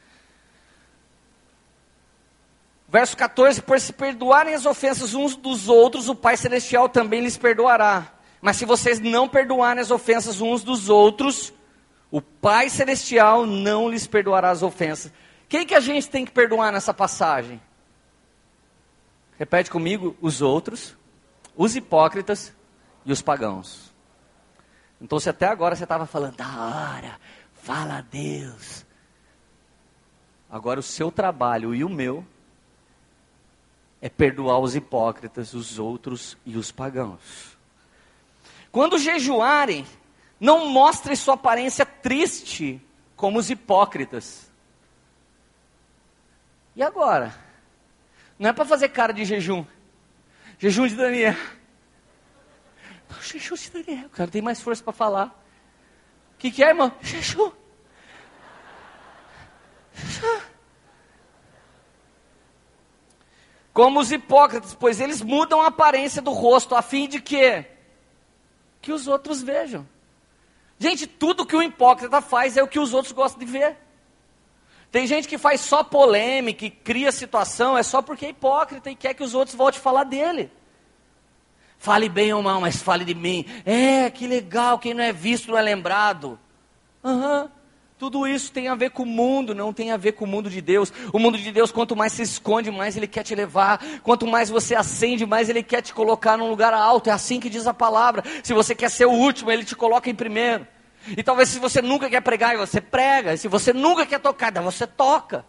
Verso 14, por se perdoarem as ofensas uns dos outros, o Pai Celestial também lhes perdoará. Mas se vocês não perdoarem as ofensas uns dos outros, o Pai Celestial não lhes perdoará as ofensas. Quem que a gente tem que perdoar nessa passagem? Repete comigo: os outros, os hipócritas e os pagãos. Então se até agora você estava falando: da hora, fala a Deus. Agora o seu trabalho e o meu é perdoar os hipócritas, os outros e os pagãos. Quando jejuarem, não mostrem sua aparência triste como os hipócritas. E agora? Não é para fazer cara de jejum. Jejum de Daniel. Jejum de Daniel. O cara tem mais força para falar. O que é, irmão? Jejum. Como os hipócritas, pois eles mudam a aparência do rosto, a fim de quê? Que os outros vejam. Gente, tudo que o hipócrita faz é o que os outros gostam de ver. Tem gente que faz só polêmica e cria situação, é só porque é hipócrita e quer que os outros voltem a falar dele. Fale bem ou mal, mas fale de mim. Que legal, quem não é visto não é lembrado. Tudo isso tem a ver com o mundo, não tem a ver com o mundo de Deus. O mundo de Deus, quanto mais se esconde, mais Ele quer te levar. Quanto mais você acende, mais Ele quer te colocar num lugar alto. É assim que diz a palavra. Se você quer ser o último, Ele te coloca em primeiro. E talvez se você nunca quer pregar, você prega. E se você nunca quer tocar, você toca.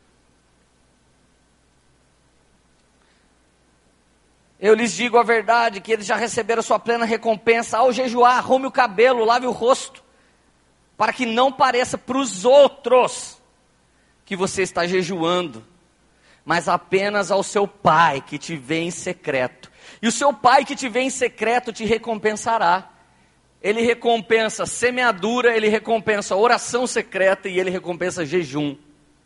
Eu lhes digo a verdade, que eles já receberam sua plena recompensa. Ao jejuar, arrume o cabelo, lave o rosto, para que não pareça para os outros que você está jejuando, mas apenas ao seu Pai que te vê em secreto. E o seu Pai que te vê em secreto te recompensará. Ele recompensa semeadura, Ele recompensa oração secreta e Ele recompensa jejum.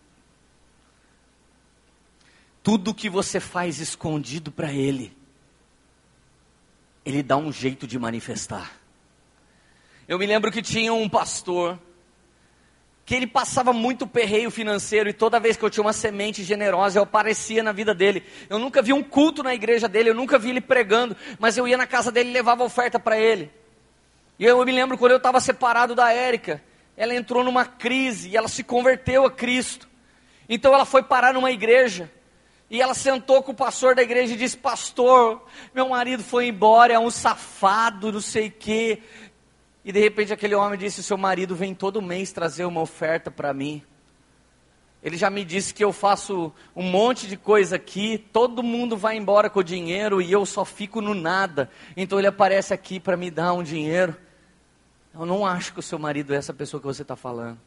Tudo que você faz escondido para Ele, Ele dá um jeito de manifestar. Eu me lembro que tinha um pastor, que ele passava muito perreio financeiro, e toda vez que eu tinha uma semente generosa, eu aparecia na vida dele. Eu nunca vi um culto na igreja dele, eu nunca vi ele pregando, mas eu ia na casa dele e levava oferta para ele. E eu me lembro quando eu estava separado da Érica, ela entrou numa crise, e ela se converteu a Cristo. Então ela foi parar numa igreja, e ela sentou com o pastor da igreja e disse: pastor, meu marido foi embora, é um safado, não sei o quê. E de repente aquele homem disse: seu marido vem todo mês trazer uma oferta para mim. Ele já me disse que eu faço um monte de coisa aqui, todo mundo vai embora com o dinheiro e eu só fico no nada. Então ele aparece aqui para me dar um dinheiro. Eu não acho que o seu marido é essa pessoa que você está falando.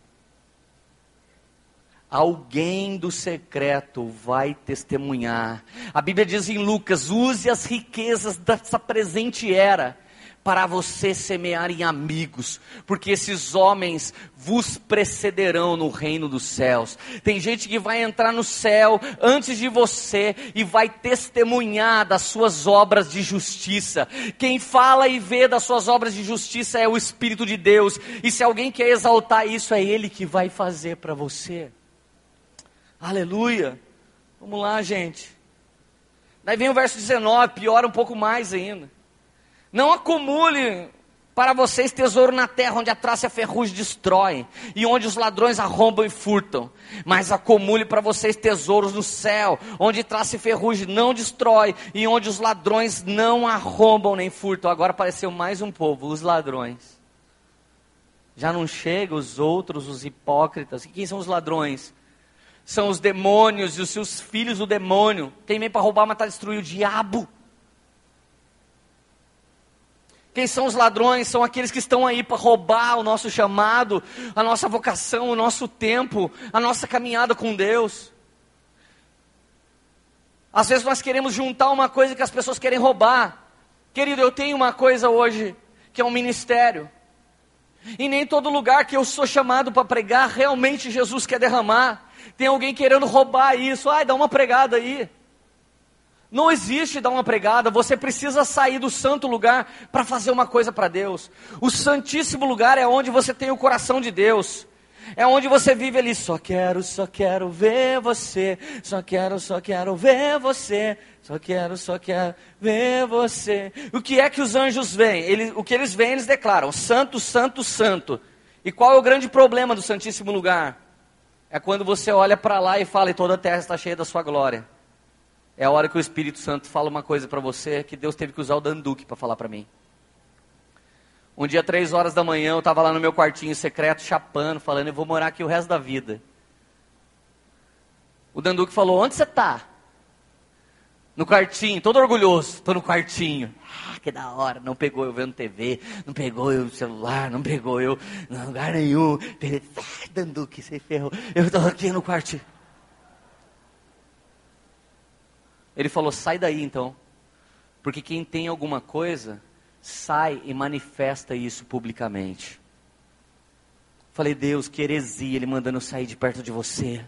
Alguém do secreto vai testemunhar. A Bíblia diz em Lucas: use as riquezas dessa presente era para você semear em amigos, porque esses homens vos precederão no reino dos céus. Tem gente que vai entrar no céu antes de você e vai testemunhar das suas obras de justiça. Quem fala e vê das suas obras de justiça é o Espírito de Deus, e se alguém quer exaltar isso, é Ele que vai fazer para você. Aleluia. Vamos lá, gente. Daí vem o verso 19, piora um pouco mais ainda. Não acumule para vocês tesouro na terra, onde a traça e a ferrugem destroem, e onde os ladrões arrombam e furtam. Mas acumule para vocês tesouros no céu, onde traça e ferrugem não destrói, e onde os ladrões não arrombam nem furtam. Agora apareceu mais um povo, os ladrões. Já não chega os outros, os hipócritas. E quem são os ladrões? São os demônios e os seus filhos do demônio. Quem vem para roubar, matar, destruir? O diabo. Quem são os ladrões? São aqueles que estão aí para roubar o nosso chamado, a nossa vocação, o nosso tempo, a nossa caminhada com Deus. Às vezes nós queremos juntar uma coisa que as pessoas querem roubar. Querido, eu tenho uma coisa hoje, que é um ministério. E nem todo lugar que eu sou chamado para pregar, realmente Jesus quer derramar. Tem alguém querendo roubar isso. Dá uma pregada aí. Não existe dar uma pregada, você precisa sair do santo lugar para fazer uma coisa para Deus. O santíssimo lugar é onde você tem o coração de Deus. É onde você vive ali: só quero ver você. Só quero ver você. Só quero ver você. O que é que os anjos veem? O que eles veem, eles declaram: santo, santo, santo. E qual é o grande problema do santíssimo lugar? É quando você olha para lá e fala: e toda a terra está cheia da sua glória. É a hora que o Espírito Santo fala uma coisa para você, que Deus teve que usar o Danduque para falar para mim. Um dia, 3 horas da manhã, eu estava lá no meu quartinho secreto, chapando, falando: eu vou morar aqui o resto da vida. O Danduque falou: onde você está? No quartinho, todo orgulhoso. Estou no quartinho. Que da hora. Não pegou eu vendo TV, não pegou eu no celular, não pegou eu em lugar nenhum. Danduque, você ferrou. Eu estou aqui no quartinho. Ele falou: sai daí então, porque quem tem alguma coisa, sai e manifesta isso publicamente. Falei: Deus, que heresia, Ele mandando eu sair de perto de você.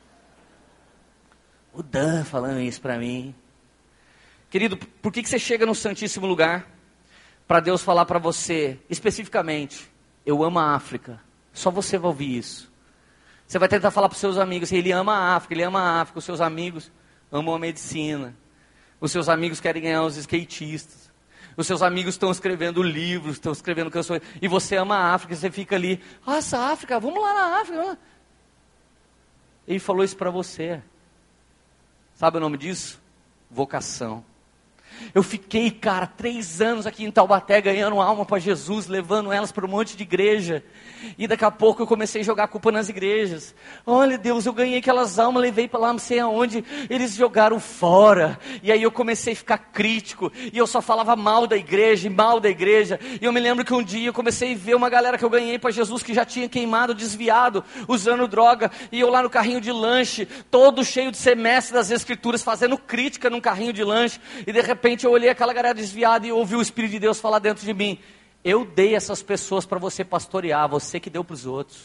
O Dan falando isso para mim. Querido, por que você chega no Santíssimo Lugar? Para Deus falar para você, especificamente: eu amo a África. Só você vai ouvir isso. Você vai tentar falar para os seus amigos, ele ama a África, ele ama a África, os seus amigos amam a medicina. Os seus amigos querem ganhar os skatistas. Os seus amigos estão escrevendo livros, estão escrevendo canções. E você ama a África, você fica ali, essa África, vamos lá na África. Vamos lá. Ele falou isso para você. Sabe o nome disso? Vocação. Eu fiquei, cara, 3 anos aqui em Taubaté ganhando alma para Jesus, levando elas para um monte de igreja. E daqui a pouco eu comecei a jogar a culpa nas igrejas. Olha Deus, eu ganhei aquelas almas, levei para lá não sei aonde, eles jogaram fora. E aí eu comecei a ficar crítico, e eu só falava mal da igreja, e mal da igreja. E eu me lembro que um dia eu comecei a ver uma galera que eu ganhei para Jesus, que já tinha queimado, desviado, usando droga. E eu lá no carrinho de lanche, todo cheio de semestre das escrituras, fazendo crítica num carrinho de lanche. E de repente eu olhei aquela galera desviada e ouvi o Espírito de Deus falar dentro de mim. Eu dei essas pessoas para você pastorear, você que deu para os outros.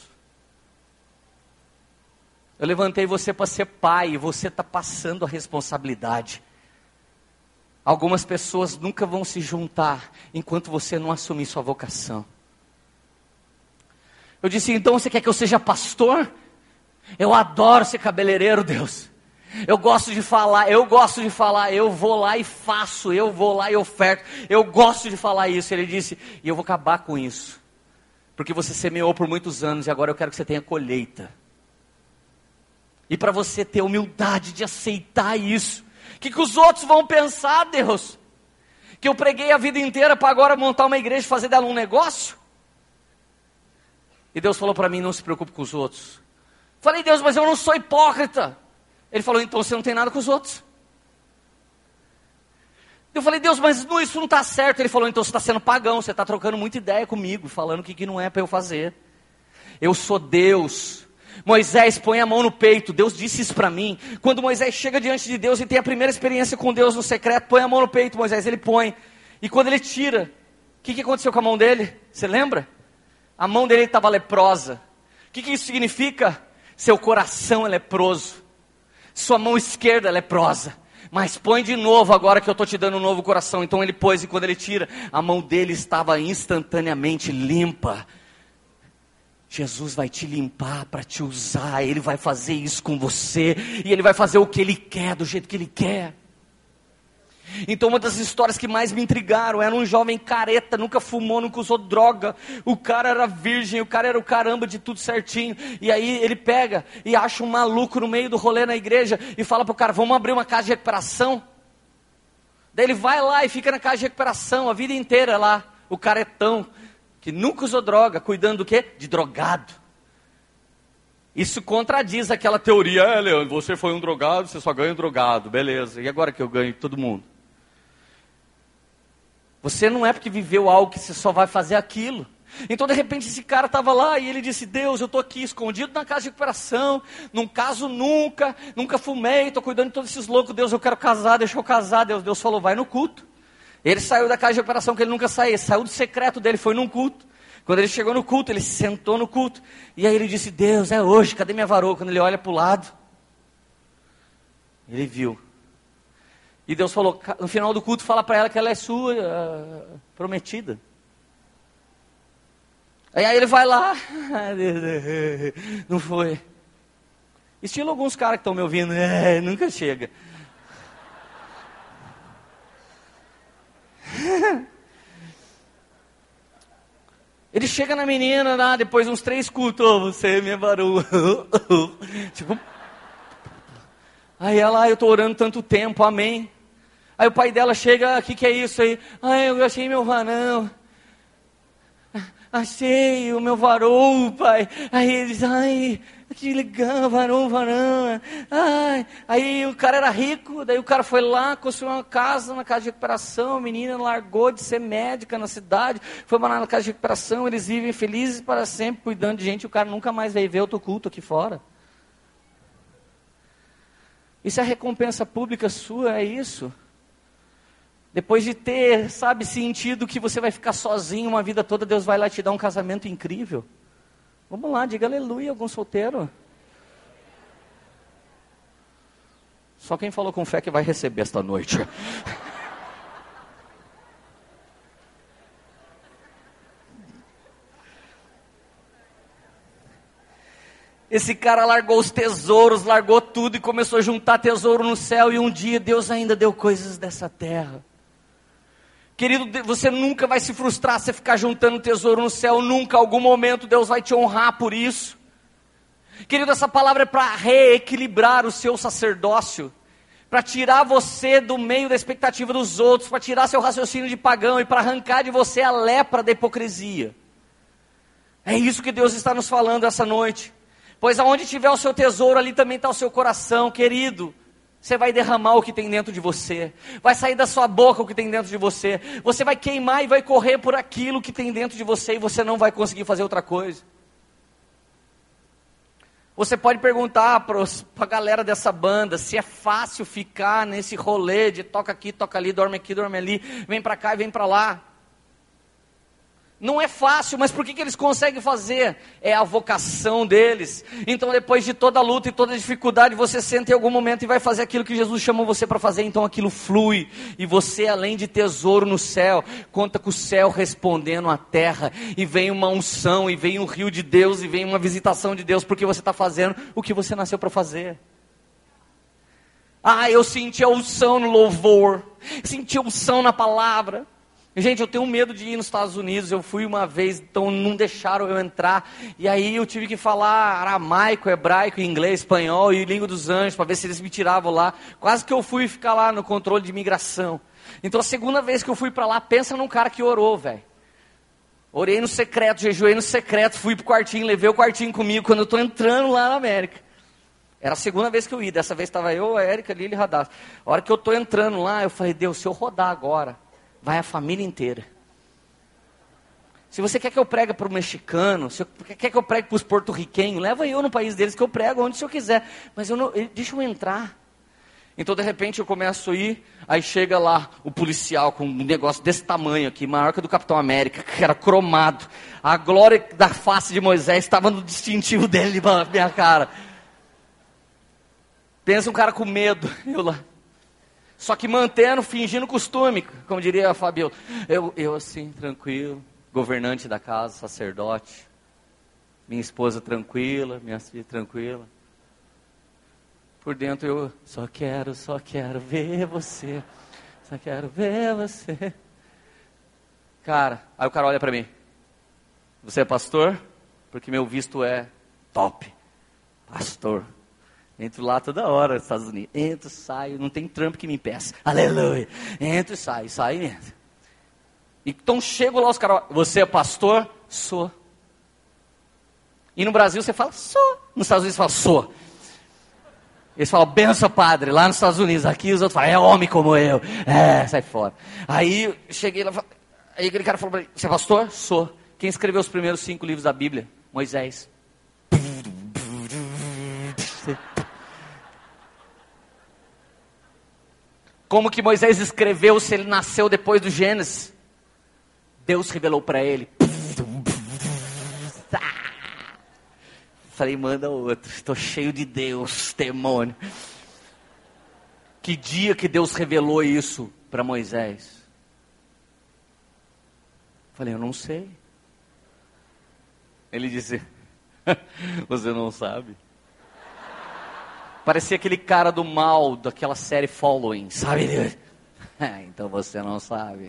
Eu levantei você para ser pai, e você está passando a responsabilidade. Algumas pessoas nunca vão se juntar enquanto você não assumir sua vocação. Eu disse, então você quer que eu seja pastor? Eu adoro ser cabeleireiro, Deus. Eu gosto de falar, eu vou lá e faço, eu vou lá e oferto, eu gosto de falar isso. Ele disse, e eu vou acabar com isso, porque você semeou por muitos anos e agora eu quero que você tenha colheita. E para você ter humildade de aceitar isso, o que os outros vão pensar, Deus? Que eu preguei a vida inteira para agora montar uma igreja e fazer dela um negócio? E Deus falou para mim, não se preocupe com os outros. Falei, Deus, mas eu não sou hipócrita. Ele falou, então você não tem nada com os outros. Eu falei, Deus, mas isso não está certo. Ele falou, então você está sendo pagão, você está trocando muita ideia comigo, falando que não é para eu fazer. Eu sou Deus. Moisés, põe a mão no peito. Deus disse isso para mim. Quando Moisés chega diante de Deus e tem a primeira experiência com Deus no secreto, põe a mão no peito, Moisés, ele põe. E quando ele tira, o que aconteceu com a mão dele? Você lembra? A mão dele estava leprosa. O que isso significa? Seu coração é leproso. Sua mão esquerda é leprosa, mas põe de novo agora que eu estou te dando um novo coração. Então ele pôs e quando ele tira, a mão dele estava instantaneamente limpa. Jesus vai te limpar para te usar, Ele vai fazer isso com você, e Ele vai fazer o que Ele quer, do jeito que Ele quer. Então uma das histórias que mais me intrigaram, era um jovem careta, nunca fumou, nunca usou droga, o cara era virgem, o cara era o caramba de tudo certinho, e aí ele pega e acha um maluco no meio do rolê na igreja, e fala pro cara, vamos abrir uma casa de recuperação? Daí ele vai lá e fica na casa de recuperação, a vida inteira lá, o caretão, que nunca usou droga, cuidando do quê? De drogado. Isso contradiz aquela teoria, Leandro, você foi um drogado, você só ganha um drogado, beleza, e agora que eu ganho todo mundo? Você não é porque viveu algo que você só vai fazer aquilo. Então de repente esse cara estava lá e ele disse, Deus, eu estou aqui escondido na casa de recuperação, não caso nunca fumei, estou cuidando de todos esses loucos, Deus, eu quero casar, deixa eu casar. Deus falou, vai no culto. Ele saiu da casa de recuperação que ele nunca saía, saiu do secreto dele, foi num culto. Quando ele chegou no culto, ele se sentou no culto, e aí ele disse, Deus, é hoje, cadê minha varoa? Quando ele olha para o lado, ele viu. E Deus falou, no final do culto, fala para ela que ela é sua prometida. Aí ele vai lá, não foi. Estilo alguns caras que estão me ouvindo, nunca chega. Ele chega na menina lá, depois de uns 3 cultos, você é minha varoa. Tipo, aí ela, eu estou orando tanto tempo, amém. Aí o pai dela chega, o que é isso aí? Eu achei meu varão. Achei o meu varão, pai. Aí ele diz, que legal, varão. Aí o cara era rico, daí o cara foi lá, construiu uma casa na casa de recuperação, a menina largou de ser médica na cidade, foi morar na casa de recuperação, eles vivem felizes para sempre, cuidando de gente, o cara nunca mais veio ver outro culto aqui fora. Isso é a recompensa pública sua, é isso? Depois de ter, sentido que você vai ficar sozinho uma vida toda, Deus vai lá te dar um casamento incrível. Vamos lá, diga aleluia, algum solteiro. Só quem falou com fé que vai receber esta noite. Esse cara largou os tesouros, largou tudo e começou a juntar tesouro no céu. E um dia Deus ainda deu coisas dessa terra. Querido, você nunca vai se frustrar se ficar juntando tesouro no céu. Nunca, em algum momento Deus vai te honrar por isso. Querido, essa palavra é para reequilibrar o seu sacerdócio. Para tirar você do meio da expectativa dos outros. Para tirar seu raciocínio de pagão e para arrancar de você a lepra da hipocrisia. É isso que Deus está nos falando essa noite. Pois aonde tiver o seu tesouro, ali também está o seu coração, querido. Você vai derramar o que tem dentro de você. Vai sair da sua boca o que tem dentro de você. Você vai queimar e vai correr por aquilo que tem dentro de você. E você não vai conseguir fazer outra coisa. Você pode perguntar para a galera dessa banda se é fácil ficar nesse rolê de toca aqui, toca ali, dorme aqui, dorme ali. Vem para cá e vem para lá. Não é fácil, mas por que eles conseguem fazer? É a vocação deles. Então depois de toda a luta e toda a dificuldade, você senta em algum momento e vai fazer aquilo que Jesus chamou você para fazer. Então aquilo flui. E você, além de tesouro no céu, conta com o céu respondendo à terra. E vem uma unção, e vem um rio de Deus, e vem uma visitação de Deus, porque você está fazendo o que você nasceu para fazer. Ah, eu senti a unção no louvor. Senti a unção na palavra. Gente, eu tenho medo de ir nos Estados Unidos. Eu fui uma vez, então não deixaram eu entrar. E aí eu tive que falar aramaico, hebraico, inglês, espanhol e língua dos anjos, para ver se eles me tiravam lá. Quase que eu fui ficar lá no controle de imigração. Então a segunda vez que eu fui para lá, pensa num cara que orou, velho. Orei no secreto, jejuei no secreto, fui pro quartinho, levei o quartinho comigo quando eu estou entrando lá na América. Era a segunda vez que eu ia, dessa vez estava eu, a Érica, a Lili e Radassa. A hora que eu estou entrando lá, eu falei, Deus, se eu rodar agora, vai a família inteira. Se você quer que eu pregue para o mexicano, se você quer que eu pregue para os porto-riquenhos, leva eu no país deles que eu prego onde o senhor quiser. Mas deixa eu entrar. Então de repente eu começo a ir, aí chega lá o policial com um negócio desse tamanho aqui, maior que o do Capitão América, que era cromado. A glória da face de Moisés estava no distintivo dele na minha cara. Pensa um cara com medo, eu lá. Só que mantendo, fingindo costume, como diria a Fabiola. Eu assim, tranquilo, governante da casa, sacerdote. Minha esposa tranquila, minha filha tranquila. Por dentro eu só quero ver você. Só quero ver você. Cara, aí o cara olha pra mim. Você é pastor? Porque meu visto é top. Pastor. Entro lá toda hora nos Estados Unidos. Entro, saio, não tem trampo que me impeça. Aleluia. Entro e saio e entro. Então chego lá, os caras, você é pastor? Sou. E no Brasil você fala, sou. Nos Estados Unidos você fala, sou. Eles falam, benção padre, lá nos Estados Unidos. Aqui os outros falam, é homem como eu. É, sai fora. Aí cheguei lá, aí aquele cara falou pra mim, você é pastor? Sou. Quem escreveu os primeiros 5 livros da Bíblia? Moisés. Como que Moisés escreveu se ele nasceu depois do Gênesis? Deus revelou para ele. Falei, manda outro. Estou cheio de Deus, demônio. Que dia que Deus revelou isso para Moisés? Falei, eu não sei. Ele disse, você não sabe? Parecia aquele cara do mal, daquela série Following, sabe? Então você não sabe.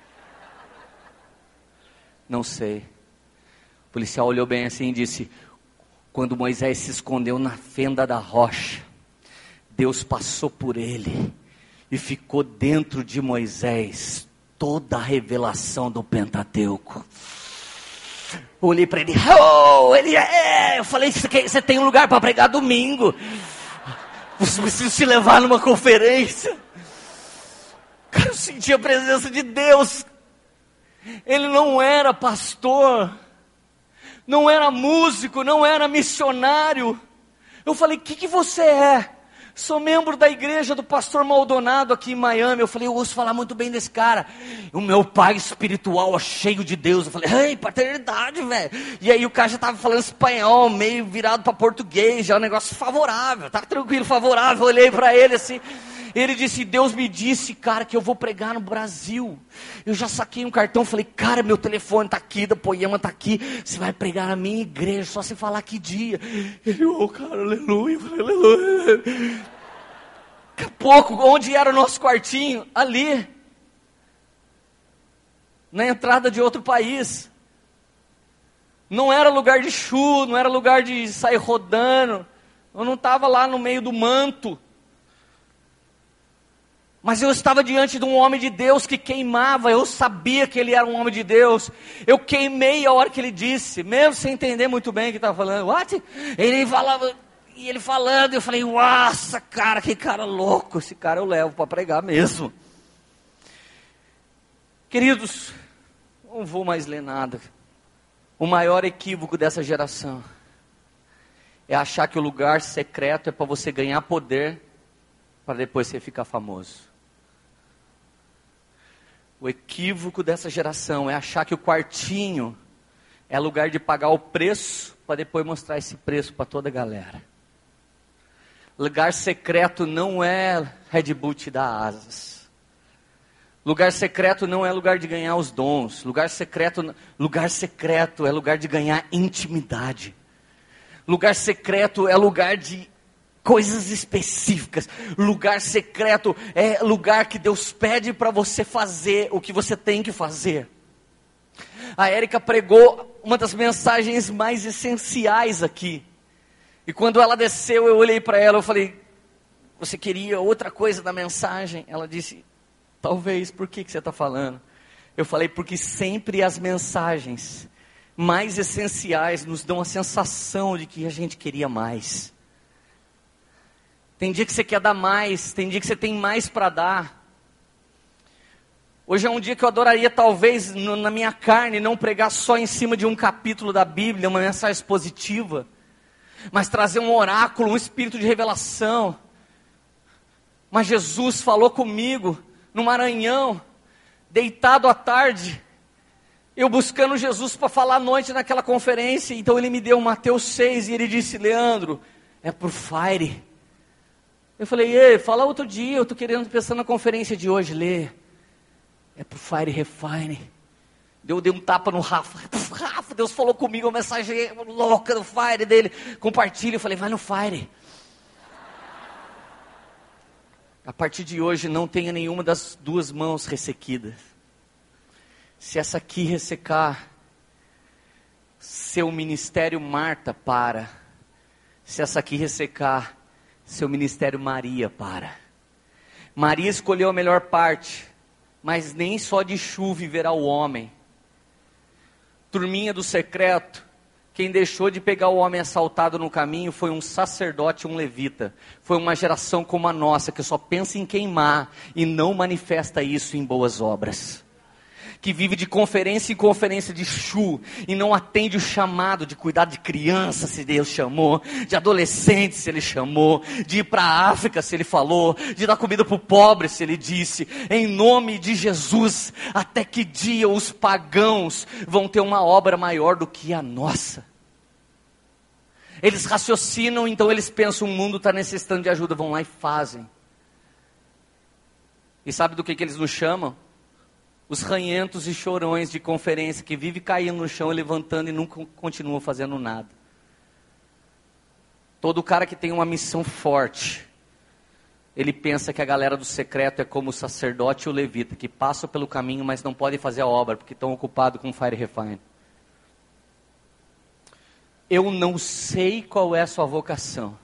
Não sei. O policial olhou bem assim e disse, quando Moisés se escondeu na fenda da rocha, Deus passou por ele e ficou dentro de Moisés toda a revelação do Pentateuco. Olhei para ele, eu falei, você tem um lugar para pregar domingo. Você precisa se levar numa conferência. Cara, eu senti a presença de Deus. Ele não era pastor, não era músico, não era missionário. Eu falei, o que você é? Sou membro da igreja do pastor Maldonado aqui em Miami. Eu falei, eu ouço falar muito bem desse cara. O meu pai espiritual, cheio de Deus. Eu falei, ei, paternidade, velho. E aí o cara já estava falando espanhol, meio virado para português, já é um negócio favorável. Tá tranquilo, favorável. Eu olhei para ele assim. Ele disse, Deus me disse, cara, que eu vou pregar no Brasil. Eu já saquei um cartão, falei, cara, meu telefone está aqui, da Poema está aqui. Você vai pregar na minha igreja, só você falar que dia. Ele, cara, aleluia. Eu falei, aleluia. Daqui a pouco, onde era o nosso quartinho? Ali. Na entrada de outro país. Não era lugar de chu, não era lugar de sair rodando. Eu não estava lá no meio do manto. Mas eu estava diante de um homem de Deus que queimava. Eu sabia que ele era um homem de Deus. Eu queimei a hora que ele disse, mesmo sem entender muito bem o que estava falando. What? Ele falava, e ele falando, eu falei, nossa, cara, que cara louco. Esse cara eu levo para pregar mesmo. Queridos, não vou mais ler nada. O maior equívoco dessa geração é achar que o lugar secreto é para você ganhar poder, para depois você ficar famoso. O equívoco dessa geração é achar que o quartinho é lugar de pagar o preço, para depois mostrar esse preço para toda a galera. Lugar secreto não é Red Bull te dar asas. Lugar secreto não é lugar de ganhar os dons. Lugar secreto é lugar de ganhar intimidade. Lugar secreto é lugar de coisas específicas. Lugar secreto é lugar que Deus pede para você fazer o que você tem que fazer. A Érica pregou uma das mensagens mais essenciais aqui. E quando ela desceu, eu olhei para ela, eu falei, você queria outra coisa da mensagem? Ela disse, talvez, por que você está falando? Eu falei, porque sempre as mensagens mais essenciais nos dão a sensação de que a gente queria mais. Tem dia que você quer dar mais, tem dia que você tem mais para dar. Hoje é um dia que eu adoraria, talvez, na minha carne, não pregar só em cima de um capítulo da Bíblia, uma mensagem positiva, mas trazer um oráculo, um espírito de revelação. Mas Jesus falou comigo no Maranhão, deitado à tarde, eu buscando Jesus para falar à noite naquela conferência. Então ele me deu Mateus 6 e ele disse, Leandro, é por Fire. Eu falei, ei, fala outro dia, eu estou pensando na conferência de hoje, Lê. É por Fire Refine. Eu dei um tapa no Rafa. Rafa, Deus falou comigo, uma mensagem louca do Fire dele. Compartilha, eu falei, vai no Fire. A partir de hoje, não tenha nenhuma das duas mãos ressequidas. Se essa aqui ressecar, seu ministério Marta para. Se essa aqui ressecar, seu ministério Maria para. Maria escolheu a melhor parte, mas nem só de chuva viverá o homem. Turminha do secreto, quem deixou de pegar o homem assaltado no caminho foi um sacerdote e um levita. Foi uma geração como a nossa, que só pensa em queimar e não manifesta isso em boas obras. Que vive de conferência em conferência de chu e não atende o chamado de cuidar de criança, se Deus chamou, de adolescente, se Ele chamou, de ir para a África, se Ele falou, de dar comida para o pobre, se Ele disse, em nome de Jesus. Até que dia os pagãos vão ter uma obra maior do que a nossa? Eles raciocinam, então eles pensam, o mundo está necessitando de ajuda, vão lá e fazem. E sabe do que eles nos chamam? Os ranhentos e chorões de conferência que vivem caindo no chão e levantando e nunca continuam fazendo nada. Todo cara que tem uma missão forte, ele pensa que a galera do secreto é como o sacerdote e o levita, que passam pelo caminho, mas não podem fazer a obra, porque estão ocupados com Fire Refine. Eu não sei qual é a sua vocação.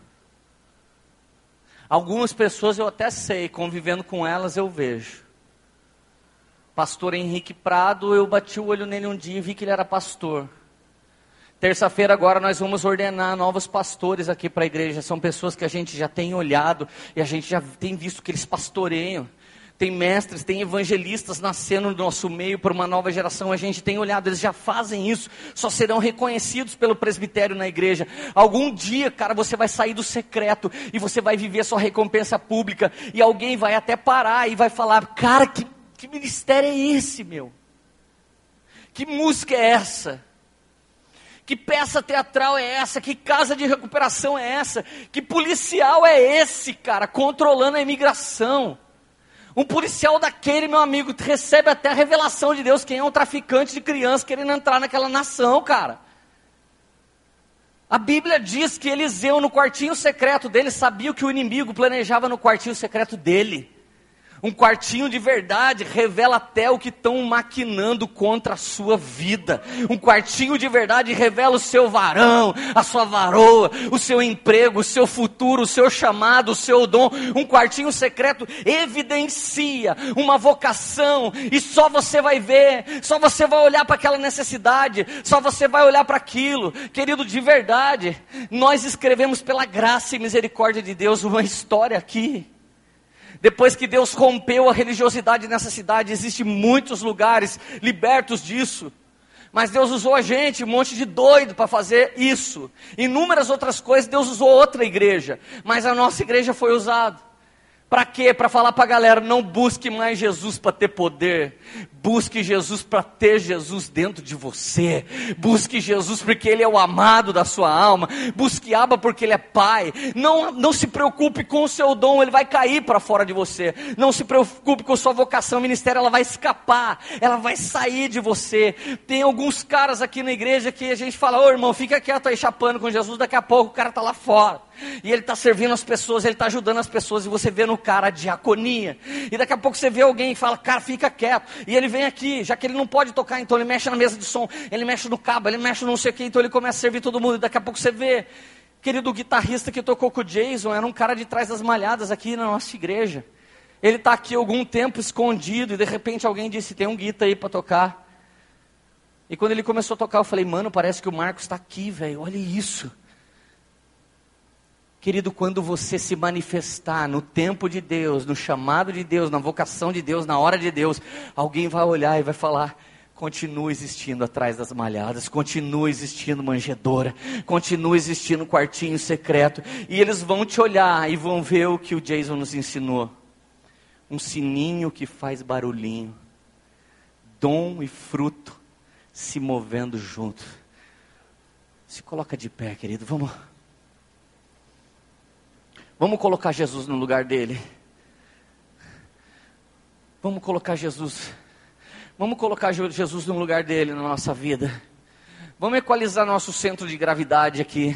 Algumas pessoas eu até sei, convivendo com elas eu vejo. Pastor Henrique Prado, eu bati o olho nele um dia e vi que ele era pastor. Terça-feira agora nós vamos ordenar novos pastores aqui para a igreja. São pessoas que a gente já tem olhado e a gente já tem visto que eles pastoreiam. Tem mestres, tem evangelistas nascendo no nosso meio para uma nova geração. A gente tem olhado, eles já fazem isso. Só serão reconhecidos pelo presbitério na igreja. Algum dia, cara, você vai sair do secreto e você vai viver sua recompensa pública. E alguém vai até parar e vai falar, cara, que ministério é esse, meu? Que música é essa? Que peça teatral é essa? Que casa de recuperação é essa? Que policial é esse, cara, controlando a imigração? Um policial daquele, meu amigo, recebe até a revelação de Deus quem é um traficante de crianças querendo entrar naquela nação, cara. A Bíblia diz que Eliseu, no quartinho secreto dele, sabia o que o inimigo planejava no quartinho secreto dele. Um quartinho de verdade revela até o que estão maquinando contra a sua vida. Um quartinho de verdade revela o seu varão, a sua varoa, o seu emprego, o seu futuro, o seu chamado, o seu dom. Um quartinho secreto evidencia uma vocação, e só você vai ver, só você vai olhar para aquela necessidade, só você vai olhar para aquilo. Querido, de verdade, nós escrevemos pela graça e misericórdia de Deus uma história aqui. Depois que Deus rompeu a religiosidade nessa cidade, existem muitos lugares libertos disso. Mas Deus usou a gente, um monte de doido para fazer isso. Inúmeras outras coisas, Deus usou outra igreja. Mas a nossa igreja foi usada. Para quê? Para falar para a galera, não busque mais Jesus para ter poder. Busque Jesus para ter Jesus dentro de você. Busque Jesus porque Ele é o amado da sua alma. Busque Abba porque Ele é Pai. Não se preocupe com o seu dom, ele vai cair para fora de você. Não se preocupe com a sua vocação, o ministério, ela vai escapar. Ela vai sair de você. Tem alguns caras aqui na igreja que a gente fala, ô irmão, fica quieto aí chapando com Jesus, daqui a pouco o cara está lá fora. E ele está servindo as pessoas, ele está ajudando as pessoas, e você vê no cara a diaconia. E daqui a pouco você vê alguém e fala, cara, fica quieto. E ele vem aqui, já que ele não pode tocar, então ele mexe na mesa de som, ele mexe no cabo, ele mexe no não sei o que, então ele começa a servir todo mundo. E daqui a pouco você vê, querido, o guitarrista que tocou com o Jason, era um cara de trás das malhadas aqui na nossa igreja. Ele está aqui algum tempo escondido, e de repente alguém disse, tem um guitarra aí para tocar. E quando ele começou a tocar, eu falei, mano, parece que o Marcos está aqui, velho, olha isso. Querido, quando você se manifestar no tempo de Deus, no chamado de Deus, na vocação de Deus, na hora de Deus, alguém vai olhar e vai falar, continua existindo atrás das malhadas, continua existindo manjedoura, continua existindo quartinho secreto, e eles vão te olhar e vão ver o que o Jason nos ensinou. Um sininho que faz barulhinho, dom e fruto se movendo junto. Se coloca de pé, querido, Vamos colocar Jesus no lugar dele. Vamos colocar Jesus no lugar dele na nossa vida. Vamos equalizar nosso centro de gravidade aqui.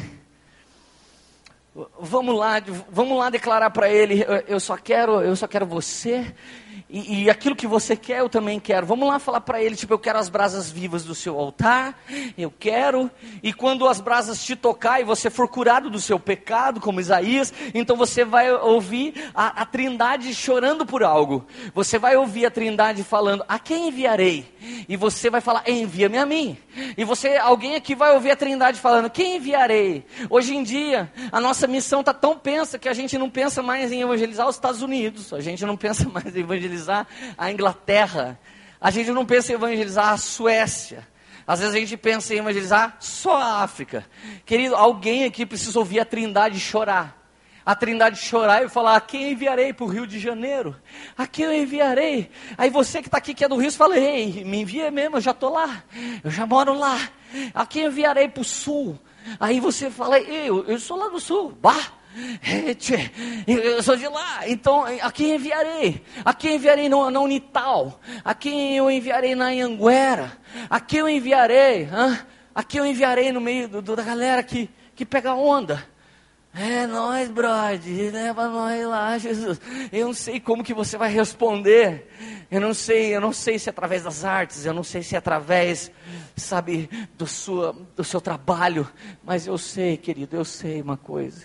Vamos lá declarar para ele, eu só quero você. E aquilo que você quer, eu também quero. Vamos lá falar para ele, tipo, eu quero as brasas vivas do seu altar, eu quero. E quando as brasas te tocar e você for curado do seu pecado, como Isaías, então você vai ouvir a Trindade chorando por algo. Você vai ouvir a Trindade falando, a quem enviarei? E você vai falar, envia-me a mim. E alguém aqui vai ouvir a Trindade falando, quem enviarei? Hoje em dia, a nossa missão está tão pensa que a gente não pensa mais em evangelizar os Estados Unidos. A gente não pensa mais em evangelizar a Inglaterra, a gente não pensa em evangelizar a Suécia, às vezes a gente pensa em evangelizar só a África. Querido, alguém aqui precisa ouvir a Trindade chorar, e falar, a quem eu enviarei para o Rio de Janeiro? A quem eu enviarei? Aí você que está aqui, que é do Rio, você fala, ei, me envia mesmo, eu já estou lá, eu já moro lá. A quem eu enviarei para o Sul? Aí você fala, eu sou lá do Sul, eu sou de lá, então a quem enviarei? A quem enviarei na Unital? A quem eu enviarei na Anhanguera? A quem eu enviarei? A quem eu enviarei no meio da galera que pega onda? É nóis, brother, leva nós lá, Jesus. Eu não sei como que você vai responder. Eu não sei se é através das artes, eu não sei se é através, sabe, do seu trabalho. Mas eu sei, querido, eu sei uma coisa.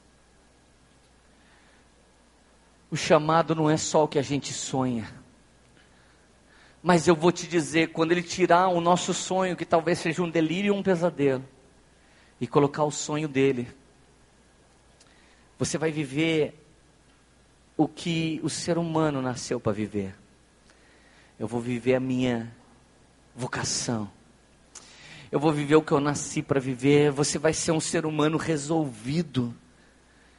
O chamado não é só o que a gente sonha. Mas eu vou te dizer, quando Ele tirar o nosso sonho, que talvez seja um delírio ou um pesadelo, e colocar o sonho dEle, você vai viver o que o ser humano nasceu para viver. Eu vou viver a minha vocação. Eu vou viver o que eu nasci para viver. Você vai ser um ser humano resolvido.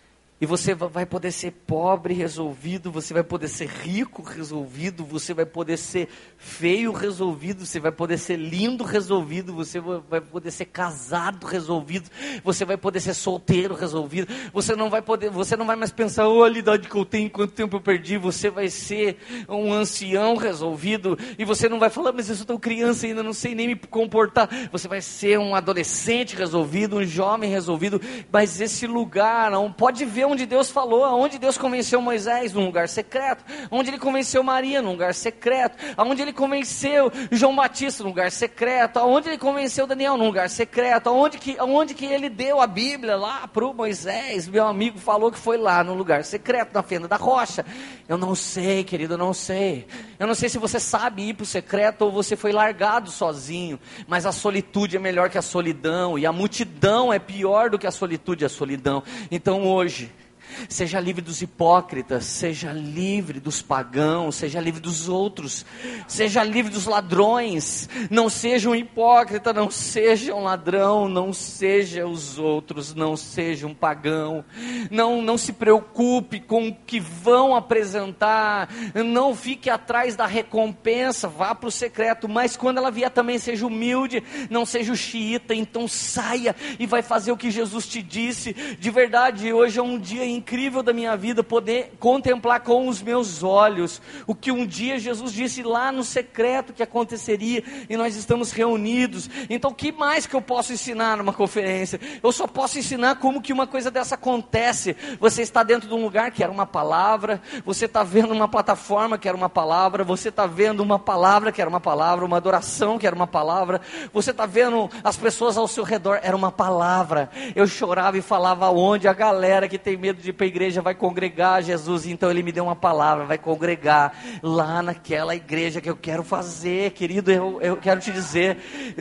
E você vai poder ser pobre resolvido, você vai poder ser rico resolvido, você vai poder ser feio resolvido, você vai poder ser lindo resolvido, você vai poder ser casado resolvido, você vai poder ser solteiro resolvido, você não vai mais pensar, olha a idade que eu tenho, quanto tempo eu perdi, você vai ser um ancião resolvido, e você não vai falar, mas eu sou tão criança ainda, não sei nem me comportar, você vai ser um adolescente resolvido, um jovem resolvido, mas esse lugar, não pode ver onde Deus falou, aonde Deus convenceu Moisés, num lugar secreto, onde ele convenceu Maria, num lugar secreto, aonde ele convenceu João Batista, num lugar secreto, aonde ele convenceu Daniel, num lugar secreto, aonde que ele deu a Bíblia lá para o Moisés, meu amigo falou que foi lá no lugar secreto, na fenda da rocha. Eu não sei, querido, eu não sei se você sabe ir para o secreto ou você foi largado sozinho, mas a solitude é melhor que a solidão, e a multidão é pior do que a solitude e a solidão. Então hoje, seja livre dos hipócritas, seja livre dos pagãos, seja livre dos outros, seja livre dos ladrões, não seja um hipócrita, não seja um ladrão, não seja os outros, não seja um pagão, não se preocupe com o que vão apresentar, não fique atrás da recompensa, vá para o secreto, mas quando ela vier também seja humilde, não seja o xiita, então saia e vai fazer o que Jesus te disse. De verdade, hoje é um dia incrível da minha vida, poder contemplar com os meus olhos o que um dia Jesus disse lá no secreto que aconteceria, e nós estamos reunidos. Então o que mais que eu posso ensinar numa conferência? Eu só posso ensinar como que uma coisa dessa acontece. Você está dentro de um lugar que era uma palavra, você está vendo uma plataforma que era uma palavra, você está vendo uma palavra que era uma palavra, uma adoração que era uma palavra, você está vendo as pessoas ao seu redor, era uma palavra. Eu chorava e falava onde a galera que tem medo de ir para a igreja vai congregar Jesus, então ele me deu uma palavra, vai congregar lá naquela igreja que eu quero fazer, querido. Eu quero te dizer,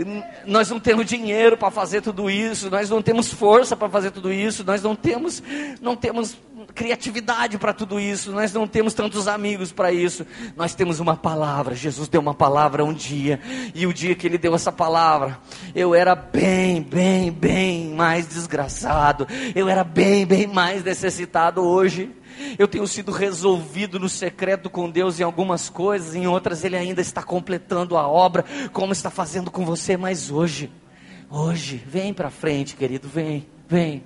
nós não temos dinheiro para fazer tudo isso, nós não temos força para fazer tudo isso, nós não temos criatividade para tudo isso, nós não temos tantos amigos para isso, nós temos uma palavra. Jesus deu uma palavra um dia, e o dia que ele deu essa palavra, eu era bem mais desgraçado, eu era bem mais necessitado. Hoje eu tenho sido resolvido no secreto com Deus em algumas coisas, em outras ele ainda está completando a obra, como está fazendo com você. Mas hoje, vem para frente, querido, vem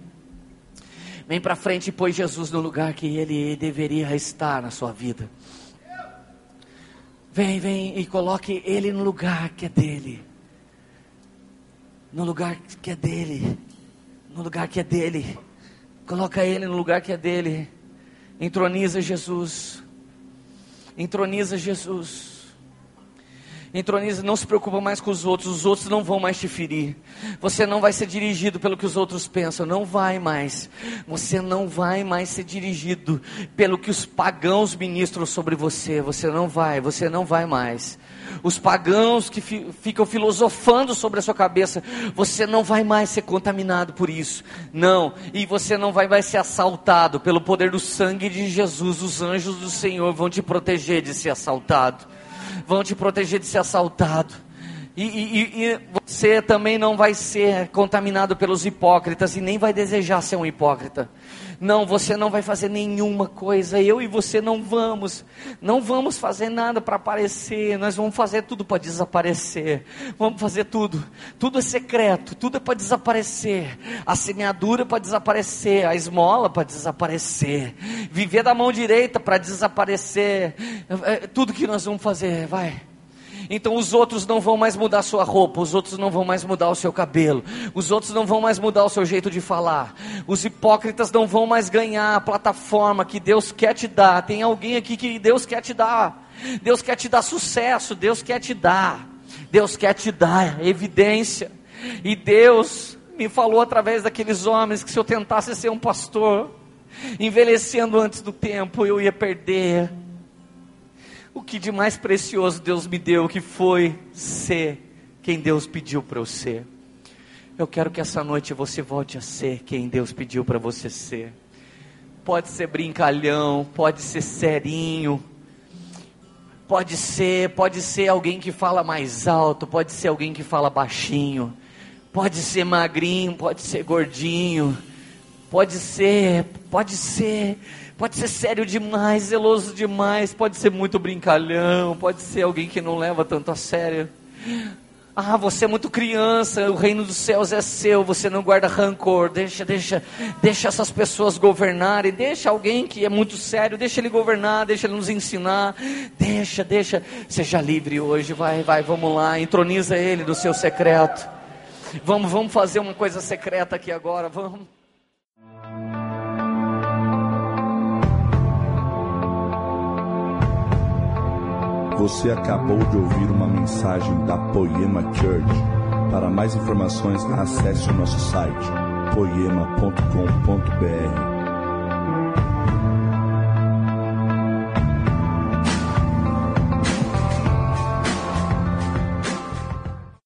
para frente e põe Jesus no lugar que ele deveria estar na sua vida. Vem e coloque ele no lugar que é dele, no lugar que é dele, no lugar que é dele. Coloca ele no lugar que é dele. Entroniza Jesus. Entroniza Jesus. Entroniza, não se preocupa mais com os outros não vão mais te ferir. Você não vai ser dirigido pelo que os outros pensam, não vai mais. Você não vai mais ser dirigido pelo que os pagãos ministram sobre você. Você não vai mais. Os pagãos que ficam filosofando sobre a sua cabeça, você não vai mais ser contaminado por isso, não. E você não vai mais ser assaltado pelo poder do sangue de Jesus. Os anjos do Senhor vão te proteger de ser assaltado, vão te proteger de ser assaltado. E você também não vai ser contaminado pelos hipócritas, e nem vai desejar ser um hipócrita. Não, você não vai fazer nenhuma coisa. Eu e você não vamos fazer nada para aparecer. Nós vamos fazer tudo para desaparecer. Vamos fazer tudo é secreto, tudo é para desaparecer. A semeadura para desaparecer, a esmola para desaparecer, viver da mão direita para desaparecer. Tudo que nós vamos fazer, vai. Então os outros não vão mais mudar a sua roupa, os outros não vão mais mudar o seu cabelo, os outros não vão mais mudar o seu jeito de falar, os hipócritas não vão mais ganhar a plataforma que Deus quer te dar. Tem alguém aqui que Deus quer te dar sucesso, Deus quer te dar evidência. E Deus me falou através daqueles homens que se eu tentasse ser um pastor, envelhecendo antes do tempo, eu ia perder o que de mais precioso Deus me deu, que foi ser quem Deus pediu para eu ser. Eu quero que essa noite você volte a ser quem Deus pediu para você ser. Pode ser brincalhão, pode ser serinho, pode ser alguém que fala mais alto, pode ser alguém que fala baixinho, pode ser magrinho, pode ser gordinho, pode ser sério demais, zeloso demais, pode ser muito brincalhão, pode ser alguém que não leva tanto a sério. Ah, você é muito criança, o reino dos céus é seu, você não guarda rancor, deixa essas pessoas governarem, deixa alguém que é muito sério, deixa ele governar, deixa ele nos ensinar, deixa, seja livre hoje, vai, vamos lá, entroniza ele do seu secreto, vamos fazer uma coisa secreta aqui agora, vamos. Você acabou de ouvir uma mensagem da Poema Church. Para mais informações, acesse o nosso site poema.com.br.